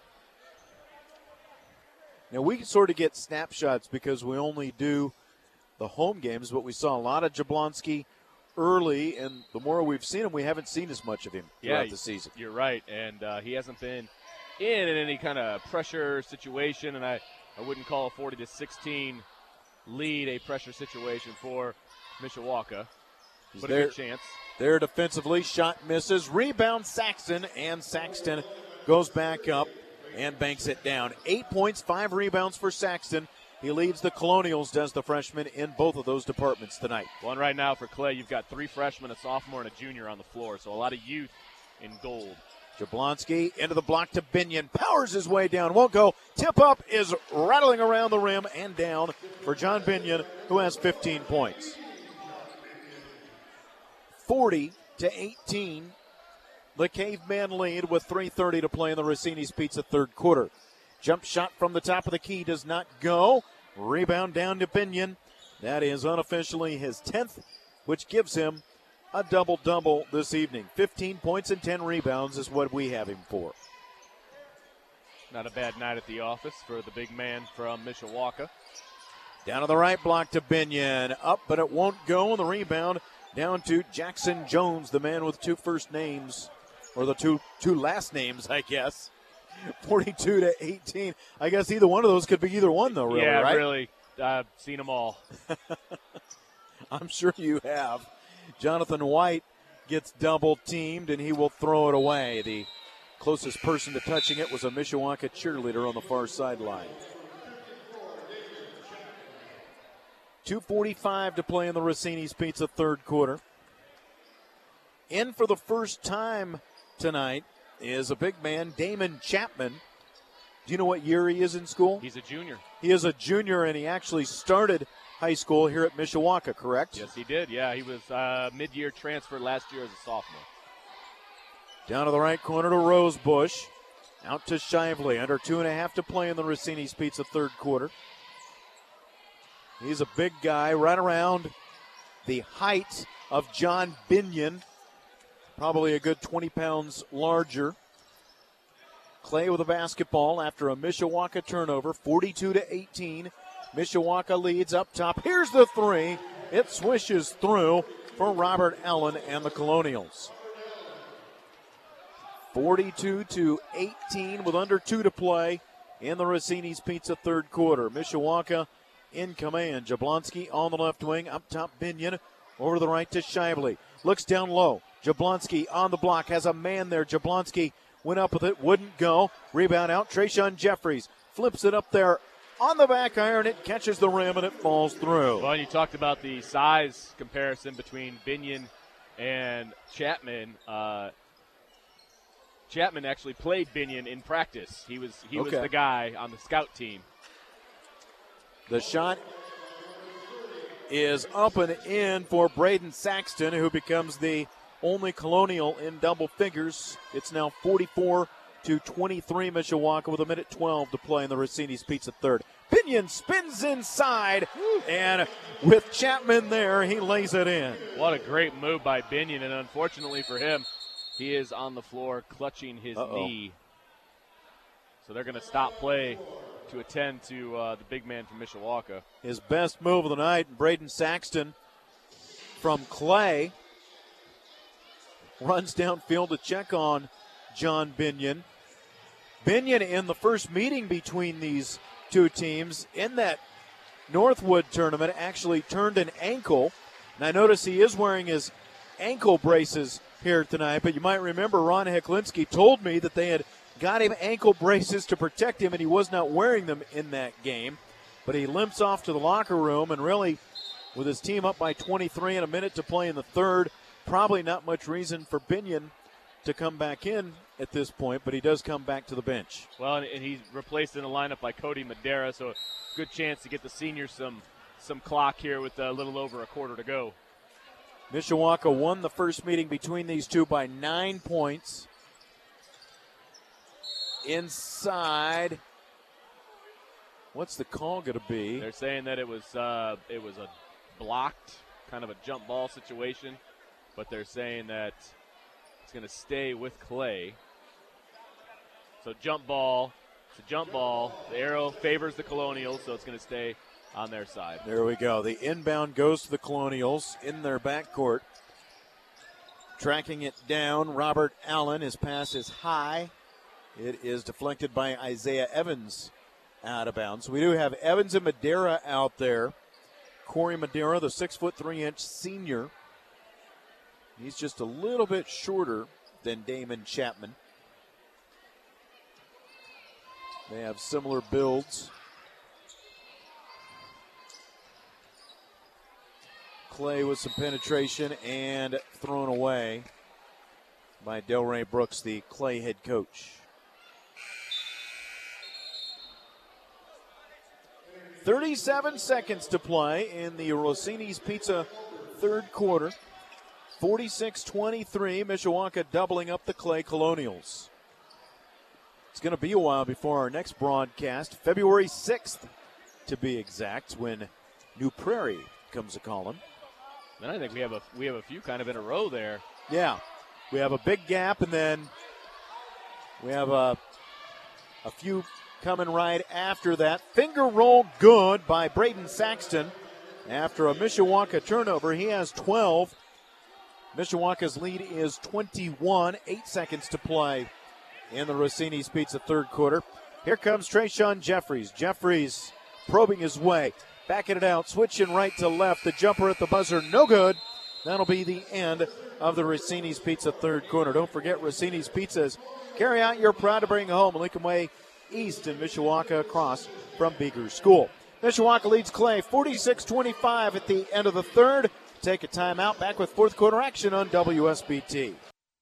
Now we sort of get snapshots because we only do the home games, but we saw a lot of Jablonski early, and the more we've seen him, we haven't seen as much of him throughout yeah, the season. You're right, and uh, he hasn't been in, in any kind of pressure situation, and I, I wouldn't call a forty to sixteen lead a pressure situation for Mishawaka. He's But there, a good chance. There defensively, shot misses. Rebound Saxton, and Saxton goes back up and banks it down. Eight points, five rebounds for Saxton. He leads the Colonials, does the freshman, in both of those departments tonight. Well, and right now for Clay, you've got three freshmen, a sophomore, and a junior on the floor, so a lot of youth in gold. Jablonski into the block to Binion. Powers his way down. Won't go. Tip up is rattling around the rim and down for John Binion, who has fifteen points. forty to eighteen. The Caveman lead with three thirty to play in the Rossini's Pizza third quarter. Jump shot from the top of the key does not go. Rebound down to Binion. That is unofficially his tenth, which gives him a double-double this evening. fifteen points and ten rebounds is what we have him for. Not a bad night at the office for the big man from Mishawaka. Down to the right block to Binion. Up, but it won't go. And the rebound down to Jackson Jones, the man with two first names, or the two two last names, I guess. forty-two to eighteen. I guess either one of those could be either one, though, really, yeah, right? really. I've seen them all. I'm sure you have. Jonathan White gets double teamed, and he will throw it away. The closest person to touching it was a Mishawaka cheerleader on the far sideline. two forty-five to play in the Rossini's Pizza third quarter. In for the first time tonight is a big man, Damon Chapman. Do you know what year he is in school? He's a junior. He is a junior, and he actually started high school here at Mishawaka, correct? Yes, he did. Yeah, he was uh, mid-year transfer last year as a sophomore. Down to the right corner to Rosebush. Out to Shively. Under two and a half to play in the Rossini's Pizza third quarter. He's a big guy, right around the height of John Binion. Probably a good twenty pounds larger. Clay with a basketball after a Mishawaka turnover, forty-two to eighteen. Mishawaka leads up top. Here's the three. It swishes through for Robert Allen and the Colonials. forty-two to eighteen with under two to play in the Rossini's Pizza third quarter. Mishawaka in command. Jablonski on the left wing. Up top, Binion. Over to the right to Shively. Looks down low. Jablonski on the block. Has a man there. Jablonski went up with it. Wouldn't go. Rebound out. Trayshawn Jeffries flips it up there on the back iron. It catches the rim and it falls through. Well, you talked about the size comparison between Binion and Chapman. Uh, Chapman actually played Binion in practice. He was he Okay. was the guy on the scout team. The shot is up and in for Braden Saxton, who becomes the only Colonial in double figures. It's now forty-four to twenty-three Mishawaka with a minute twelve to play in the Rossini's Pizza third. Binion spins inside, and with Chapman there, he lays it in. What a great move by Binion, and unfortunately for him, he is on the floor clutching his Uh-oh. knee. So they're going to stop play to attend to uh, the big man from Mishawaka. His best move of the night, Braden Saxton from Clay runs downfield to check on John Binion. Binion in the first meeting between these two teams in that Northwood tournament actually turned an ankle. And I notice he is wearing his ankle braces here tonight, but you might remember Ron Heklinski told me that they had got him ankle braces to protect him, and he was not wearing them in that game. But he limps off to the locker room, and really, with his team up by twenty-three and a minute to play in the third, probably not much reason for Binion to come back in at this point, but he does come back to the bench. Well, and, and he's replaced in the lineup by Cody Madera, so a good chance to get the seniors some some clock here with a little over a quarter to go. Mishawaka won the first meeting between these two by nine points. Inside, what's the call going to be? They're saying that it was uh, it was a blocked kind of a jump ball situation, but they're saying that it's going to stay with Clay. So jump ball, it's a jump ball. The arrow favors the Colonials, so it's going to stay on their side. There we go. The inbound goes to the Colonials in their backcourt. Tracking it down, Robert Allen. His pass is high. It is deflected by Isaiah Evans out of bounds. We do have Evans and Madera out there. Corey Madera, the six foot three inch senior. He's just a little bit shorter than Damon Chapman. They have similar builds. Clay with some penetration and thrown away by Delray Brooks, the Clay head coach. thirty-seven seconds to play in the Rossini's Pizza third quarter. forty-six twenty-three, Mishawaka doubling up the Clay Colonials. It's going to be a while before our next broadcast, February sixth to be exact, when New Prairie comes a-calling. And I think we have a we have a few kind of in a row there. Yeah, we have a big gap, and then we have a, a few coming right after that. Finger roll good by Braden Saxton. After a Mishawaka turnover, he has twelve. Mishawaka's lead is twenty-one. Eight seconds to play in the Rossini's Pizza third quarter. Here comes Trayshawn Jeffries. Jeffries probing his way. Backing it out, switching right to left. The jumper at the buzzer, no good. That'll be the end of the Rossini's Pizza third quarter. Don't forget Rossini's Pizzas. Carry out your proud to bring home. Lincoln Way East in Mishawaka across from Beeger School. Mishawaka leads Clay forty-six twenty-five at the end of the third. Take a timeout. Back with fourth quarter action on W S B T.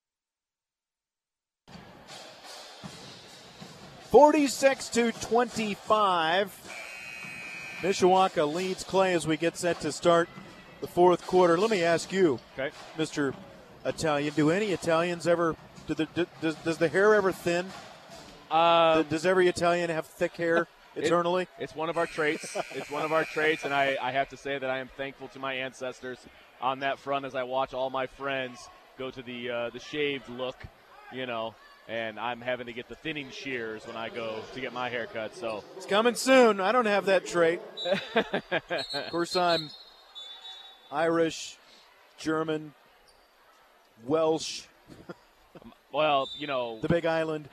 forty-six to twenty-five. Mishawaka leads Clay as we get set to start the fourth quarter. Let me ask you, okay, Mister Italian, do any Italians ever, do the, do, does, does the hair ever thin? Um, does every Italian have thick hair eternally? It, it's one of our traits. It's one of our traits, and I, I have to say that I am thankful to my ancestors on that front as I watch all my friends go to the uh, the shaved look, you know, and I'm having to get the thinning shears when I go to get my hair cut. So it's coming soon. I don't have that trait. Of course, I'm Irish, German, Welsh. Well, you know. The Big Island.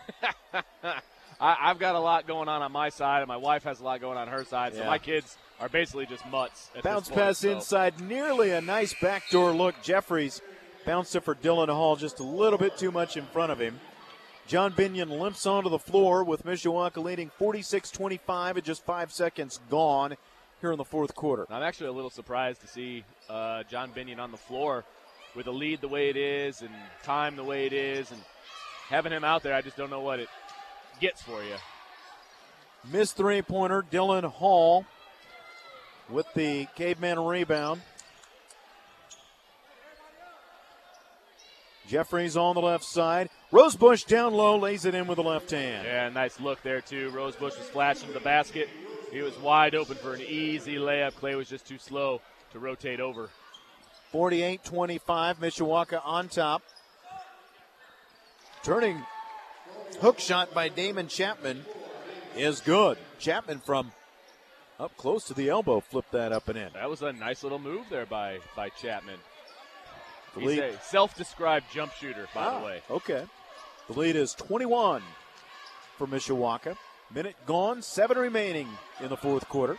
I, I've got a lot going on on my side, and my wife has a lot going on her side, so yeah. my kids are basically just mutts at Bounce this point, pass so. inside, nearly a nice backdoor look. Jeffries bounced it for Dylan Hall, just a little bit too much in front of him. John Binion limps onto the floor with Mishawaka leading forty-six twenty-five at just five seconds gone here in the fourth quarter. I'm actually a little surprised to see uh, John Binion on the floor with a lead the way it is and time the way it is, and having him out there, I just don't know what it gets for you. Missed three-pointer, Dylan Hall with the caveman rebound. Jeffries on the left side. Rosebush down low, lays it in with the left hand. Yeah, nice look there, too. Rosebush was flashing the basket. He was wide open for an easy layup. Clay was just too slow to rotate over. forty-eight twenty-five, Mishawaka on top. Turning hook shot by Damon Chapman. is good. Chapman from up close to the elbow flipped that up and in. That was a nice little move there by, by Chapman. The He's lead, a self-described jump shooter, by ah, the way. Okay. The lead is twenty-one for Mishawaka. Minute gone, seven remaining in the fourth quarter.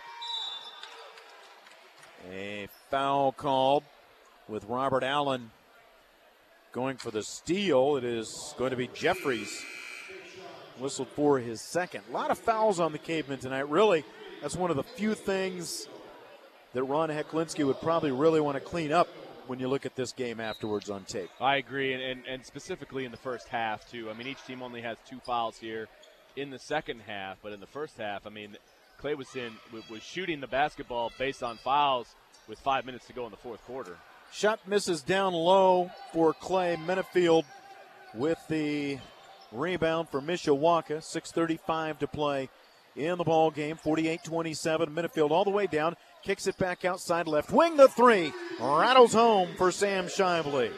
A foul called with Robert Allen going for the steal. It is going to be Jeffries. Whistled for his second. A lot of fouls on the Cavemen tonight. Really, that's one of the few things that Ron Heklinski would probably really want to clean up when you look at this game afterwards on tape. I agree, and, and, and specifically in the first half, too. I mean, each team only has two fouls here in the second half, but in the first half, I mean, Clay was, in, was shooting the basketball based on fouls with five minutes to go in the fourth quarter. Shot misses down low for Clay. Minifield with the rebound for Mishawaka. six thirty-five to play in the ball game. forty-eight twenty-seven. Minifield all the way down. Kicks it back outside left wing. The three rattles home for Sam Shively.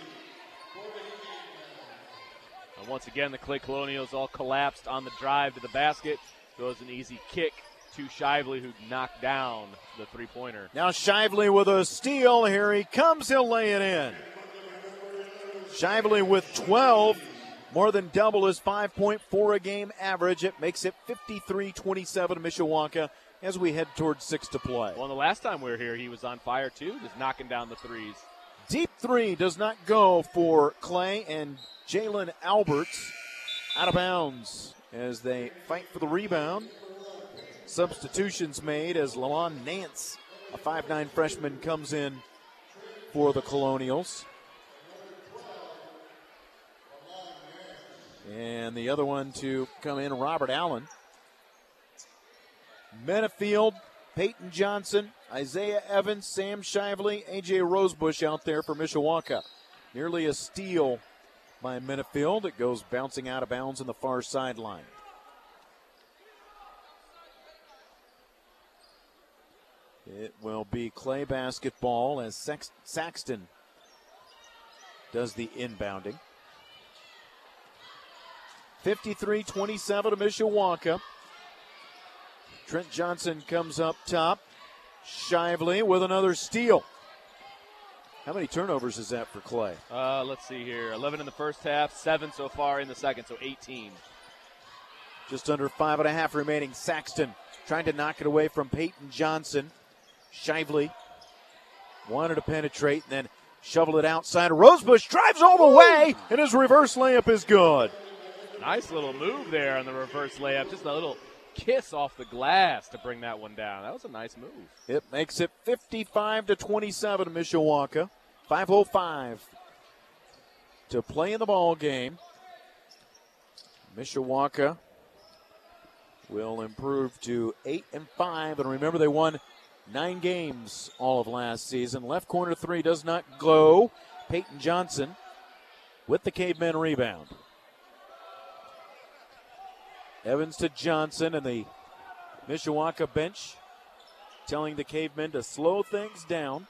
And once again, the Clay Colonials all collapsed on the drive to the basket. Throws an easy kick to Shively, who knocked down the three-pointer. Now Shively with a steal. Here he comes. He'll lay it in. Shively with twelve. More than double his five point four a game average. It makes it fifty-three twenty-seven Mishawaka as we head towards six to play. Well, the last time we were here, he was on fire, too, just knocking down the threes. Deep three does not go for Clay, and Jalen Alberts out of bounds as they fight for the rebound. Substitutions made as Lalon Nance, a five nine freshman, comes in for the Colonials. And the other one to come in, Robert Allen. Minifield, Peyton Johnson, Isaiah Evans, Sam Shively, A J Rosebush out there for Mishawaka. Nearly a steal by Minifield. It goes bouncing out of bounds on the far sideline. It will be Clay basketball as Sex- Saxton does the inbounding. fifty-three twenty-seven to Mishawaka. Trent Johnson comes up top. Shively with another steal. How many turnovers is that for Clay? Uh, let's see here. eleven in the first half, seven so far in the second, so eighteen. Just under five and a half remaining. Saxton trying to knock it away from Peyton Johnson. Shively wanted to penetrate and then shoveled it outside. Rosebush drives all the way, and his reverse layup is good. Nice little move there on the reverse layup. Just a little kiss off the glass to bring that one down. That was a nice move. It makes it fifty-five to twenty-seven Mishawaka. five oh five to play in the ball game. Mishawaka will improve to eight and five, and remember they won nine games all of last season. Left corner three does not go. Peyton Johnson with the Cavemen rebound. Evans to Johnson, and the Mishawaka bench telling the Cavemen to slow things down.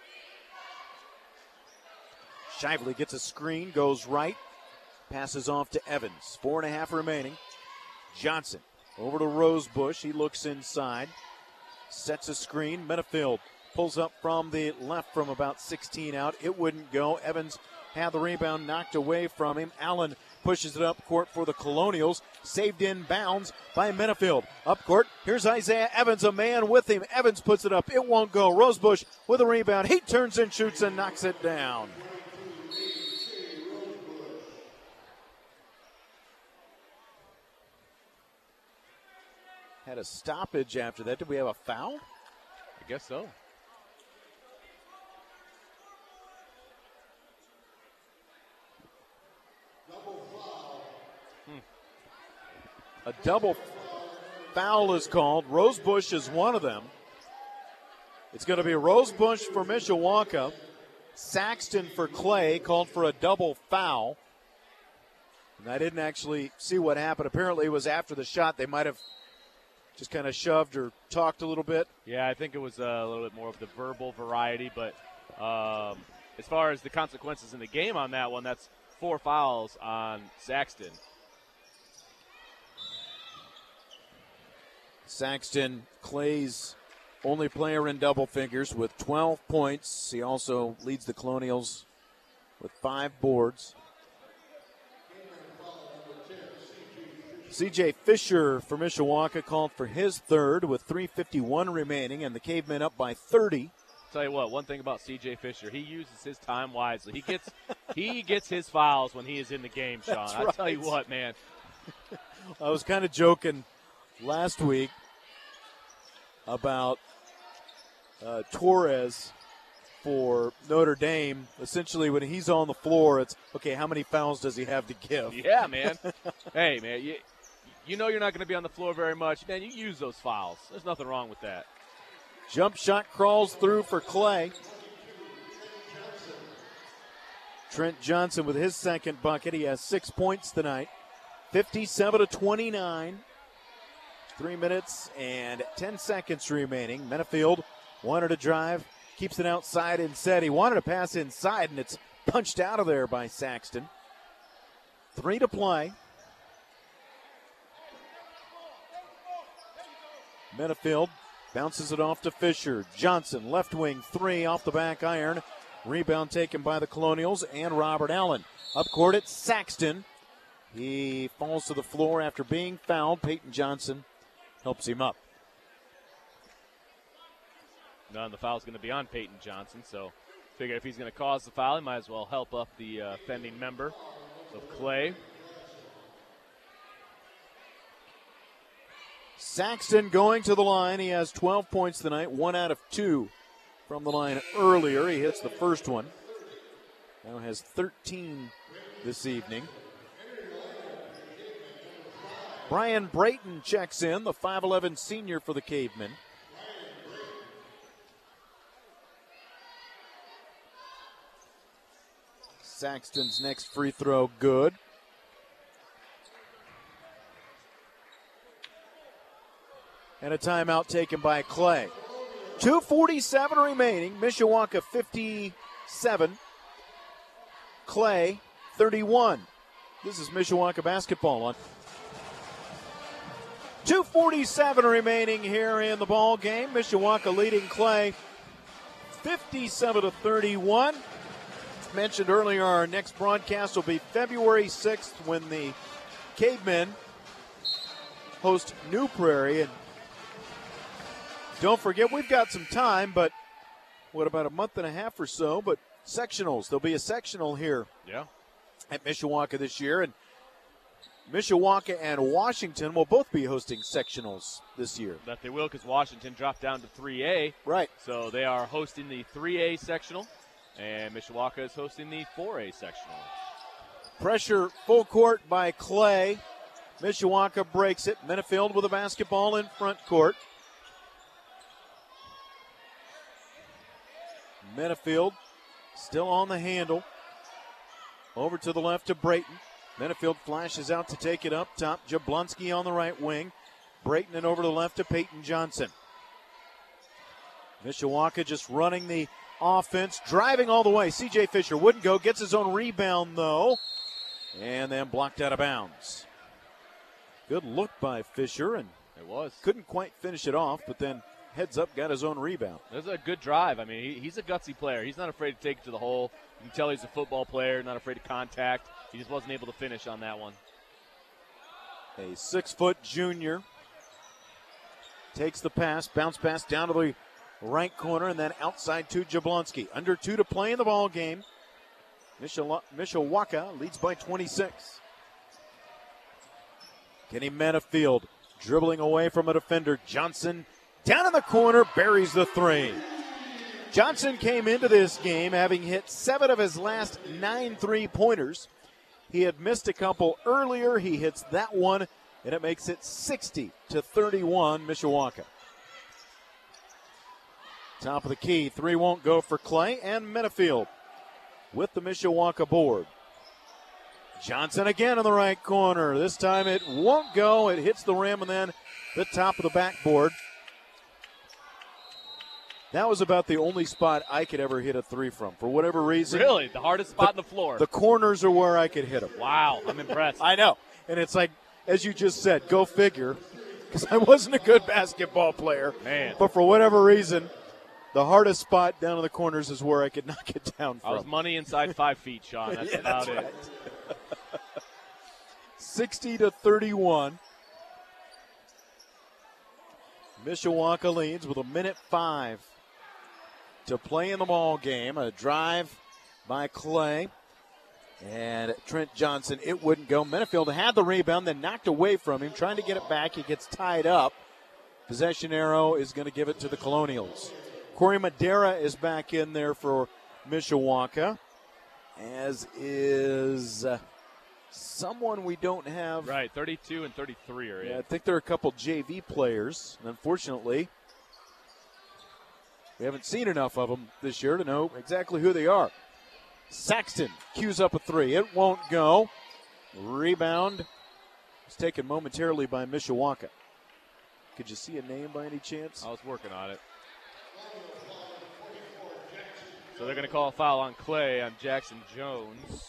Shively gets a screen, goes right, passes off to Evans. Four and a half remaining. Johnson over to Rosebush. He looks inside, sets a screen. Minifield pulls up from the left from about sixteen out. It wouldn't go. Evans had the rebound knocked away from him. Allen pushes it up court for the Colonials. Saved in bounds by Minifield. Up court, here's Isaiah Evans, a man with him. Evans puts it up. It won't go. Rosebush with a rebound. He turns and shoots and knocks it down. Had a stoppage after that. Did we have a foul? I guess so. A double foul is called. Rosebush is one of them. It's going to be Rosebush for Mishawaka. Saxton for Clay, called for a double foul. And I didn't actually see what happened. Apparently it was after the shot. They might have just kind of shoved or talked a little bit. Yeah, I think it was a little bit more of the verbal variety. But um, as far as the consequences in the game on that one, that's four fouls on Saxton. Saxton, Clay's only player in double figures with twelve points. He also leads the Colonials with five boards. C J Fisher for Mishawaka called for his third with three fifty-one remaining, and the Cavemen up by thirty. Tell you what, one thing about C J Fisher, he uses his time wisely. He gets he gets his fouls when he is in the game, Sean. That's I right. tell you what, man. I was kind of joking last week about uh, Torres for Notre Dame. Essentially, when he's on the floor, it's, okay, how many fouls does he have to give? Yeah, man. Hey, man, you, you know you're not going to be on the floor very much. Man, you use those fouls. There's nothing wrong with that. Jump shot crawls through for Clay. Trent Johnson with his second bucket. He has six points tonight. fifty-seven to twenty-nine. Three minutes and ten seconds remaining. Menafield wanted to drive, keeps it outside instead. He wanted to pass inside, and it's punched out of there by Saxton. Three to play. Menafield bounces it off to Fisher. Johnson, left wing, three off the back iron. Rebound taken by the Colonials and Robert Allen. Up court, it's Saxton. He falls to the floor after being fouled. Peyton Johnson helps him up. No, and the foul's going to be on Peyton Johnson, so figure if he's going to cause the foul, he might as well help up the uh, offending member of Clay. Saxton going to the line. He has twelve points tonight, one out of two from the line earlier. He hits the first one. Now has thirteen this evening. Brian Brayton checks in, the five eleven senior for the Cavemen. Saxton's next free throw good. And a timeout taken by Clay. two forty-seven remaining. Mishawaka fifty-seven. Clay thirty-one. This is Mishawaka basketball on. two forty-seven remaining here in the ball game. Mishawaka leading Clay fifty-seven to thirty-one. Mentioned earlier, our next broadcast will be February sixth when the Cavemen host New Prairie. And don't forget, we've got some time, but what, about a month and a half or so, but sectionals. There'll be a sectional here Yeah. at Mishawaka this year, and Mishawaka and Washington will both be hosting sectionals this year. That they will, because Washington dropped down to three A. Right. So they are hosting the three A sectional, and Mishawaka is hosting the four A sectional. Pressure full court by Clay. Mishawaka breaks it. Menafield with a basketball in front court. Menafield still on the handle. Over to the left to Brayton. Menafield flashes out to take it up top. Jablonski on the right wing. Brayton and over to the left to Peyton Johnson. Mishawaka just running the offense, driving all the way. C J Fisher wouldn't go, gets his own rebound though, and then blocked out of bounds. Good look by Fisher, and It was. couldn't quite finish it off, but then heads up, got his own rebound. It was a good drive. I mean, he, he's a gutsy player. He's not afraid to take it to the hole. You can tell he's a football player, not afraid of contact. He just wasn't able to finish on that one. A six-foot junior takes the pass, bounce pass down to the right corner, and then outside to Jablonski. Under two to play in the ball game. Mishawa- Mishawaka leads by twenty-six. Kenny Menafield dribbling away from a defender. Johnson down in the corner, buries the three. Johnson came into this game having hit seven of his last nine three-pointers. He had missed a couple earlier. He hits that one, and it makes it sixty to thirty-one Mishawaka. Top of the key, three won't go for Clay, and Menafield with the Mishawaka board. Johnson again in the right corner. This time it won't go. It hits the rim and then the top of the backboard. That was about the only spot I could ever hit a three from. For whatever reason. Really? The hardest spot the, on the floor? The corners are where I could hit them. Wow, I'm impressed. I know. And it's like, as you just said, go figure. because I wasn't a good basketball player. Man. But for whatever reason, the hardest spot down in the corners is where I could knock it down from. I was money inside five feet, Sean. That's yeah, about that's it. Right. sixty to thirty-one. Mishawaka leads with a minute five to play in the ball game. A drive by Clay. And Trent Johnson, it wouldn't go. Mennefield had the rebound, then knocked away from him, trying to get it back. He gets tied up. Possession arrow is going to give it to the Colonials. Corey Madera is back in there for Mishawaka, as is uh, someone we don't have. Right, thirty-two and thirty-three are in. Yeah, I think there are a couple J V players, and unfortunately, we haven't seen enough of them this year to know exactly who they are. Saxton cues up a three. It won't go. Rebound is taken momentarily by Mishawaka. Could you see a name by any chance? I was working on it. So they're going to call a foul on Clay on Jackson Jones.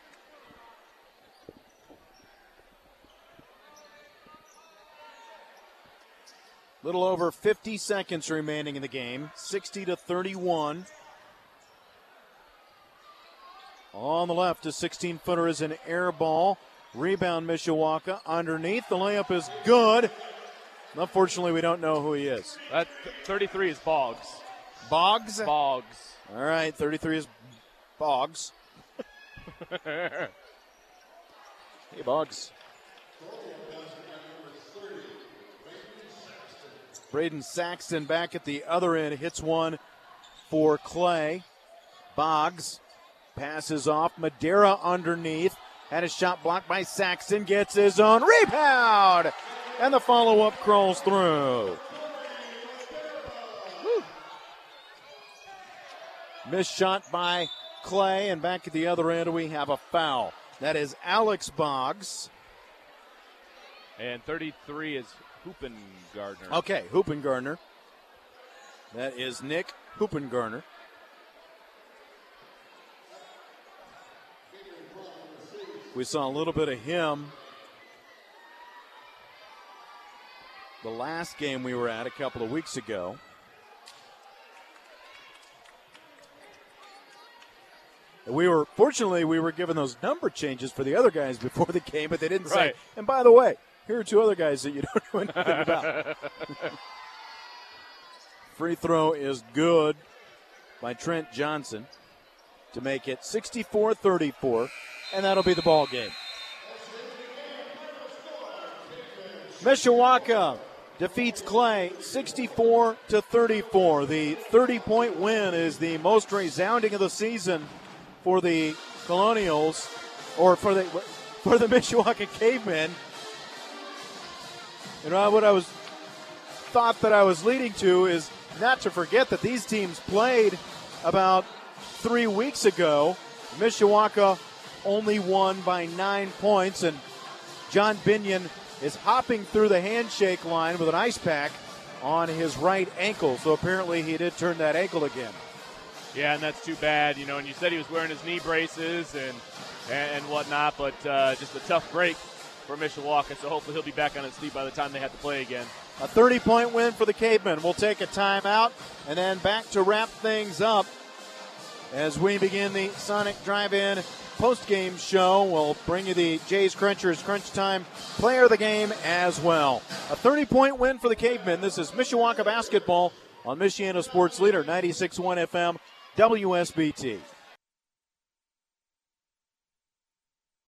Little over fifty seconds remaining in the game. sixty to thirty-one. On the left, a sixteen-footer is an air ball. Rebound, Mishawaka. Underneath, the layup is good. Unfortunately, we don't know who he is. That thirty-three is Boggs. Boggs? Boggs. All right, thirty-three is Boggs. Hey, Boggs. Braden Saxton back at the other end, hits one for Clay. Boggs passes off. Madera underneath. Had a shot blocked by Saxton. Gets his own rebound. And the follow-up crawls through. Woo. Missed shot by Clay. And back at the other end, we have a foul. That is Alex Boggs. And thirty-three is Hoopengardner. Okay, Hoopengardner. That is Nick Hoopengardner. We saw a little bit of him the last game we were at a couple of weeks ago. We were, fortunately, we were given those number changes for the other guys before the game, but they didn't Right. say, and by the way, here are two other guys that you don't know anything about. Free throw is good by Trent Johnson to make it sixty-four thirty-four, and that'll be the ball game. Mishawaka defeats Clay sixty-four to thirty-four. The thirty-point win is the most resounding of the season for the Colonials, or for the for the Mishawaka Cavemen. You know what I was thought that I was leading to is not to forget that these teams played about three weeks ago. Mishawaka only won by nine points, and John Binion is hopping through the handshake line with an ice pack on his right ankle. So apparently he did turn that ankle again. Yeah, and that's too bad. You know, and you said he was wearing his knee braces and and whatnot, but uh, just a tough break for Mishawaka. So hopefully he'll be back on his feet by the time they have to play again. A thirty-point win for the Cavemen. We'll take a timeout and then back to wrap things up as we begin the Sonic Drive-In post-game show. We'll bring you the Jays Crunchers Crunch Time player of the game as well. A thirty-point win for the Cavemen. This is Mishawaka basketball on Michiana Sports Leader, ninety-six point one F M, W S B T.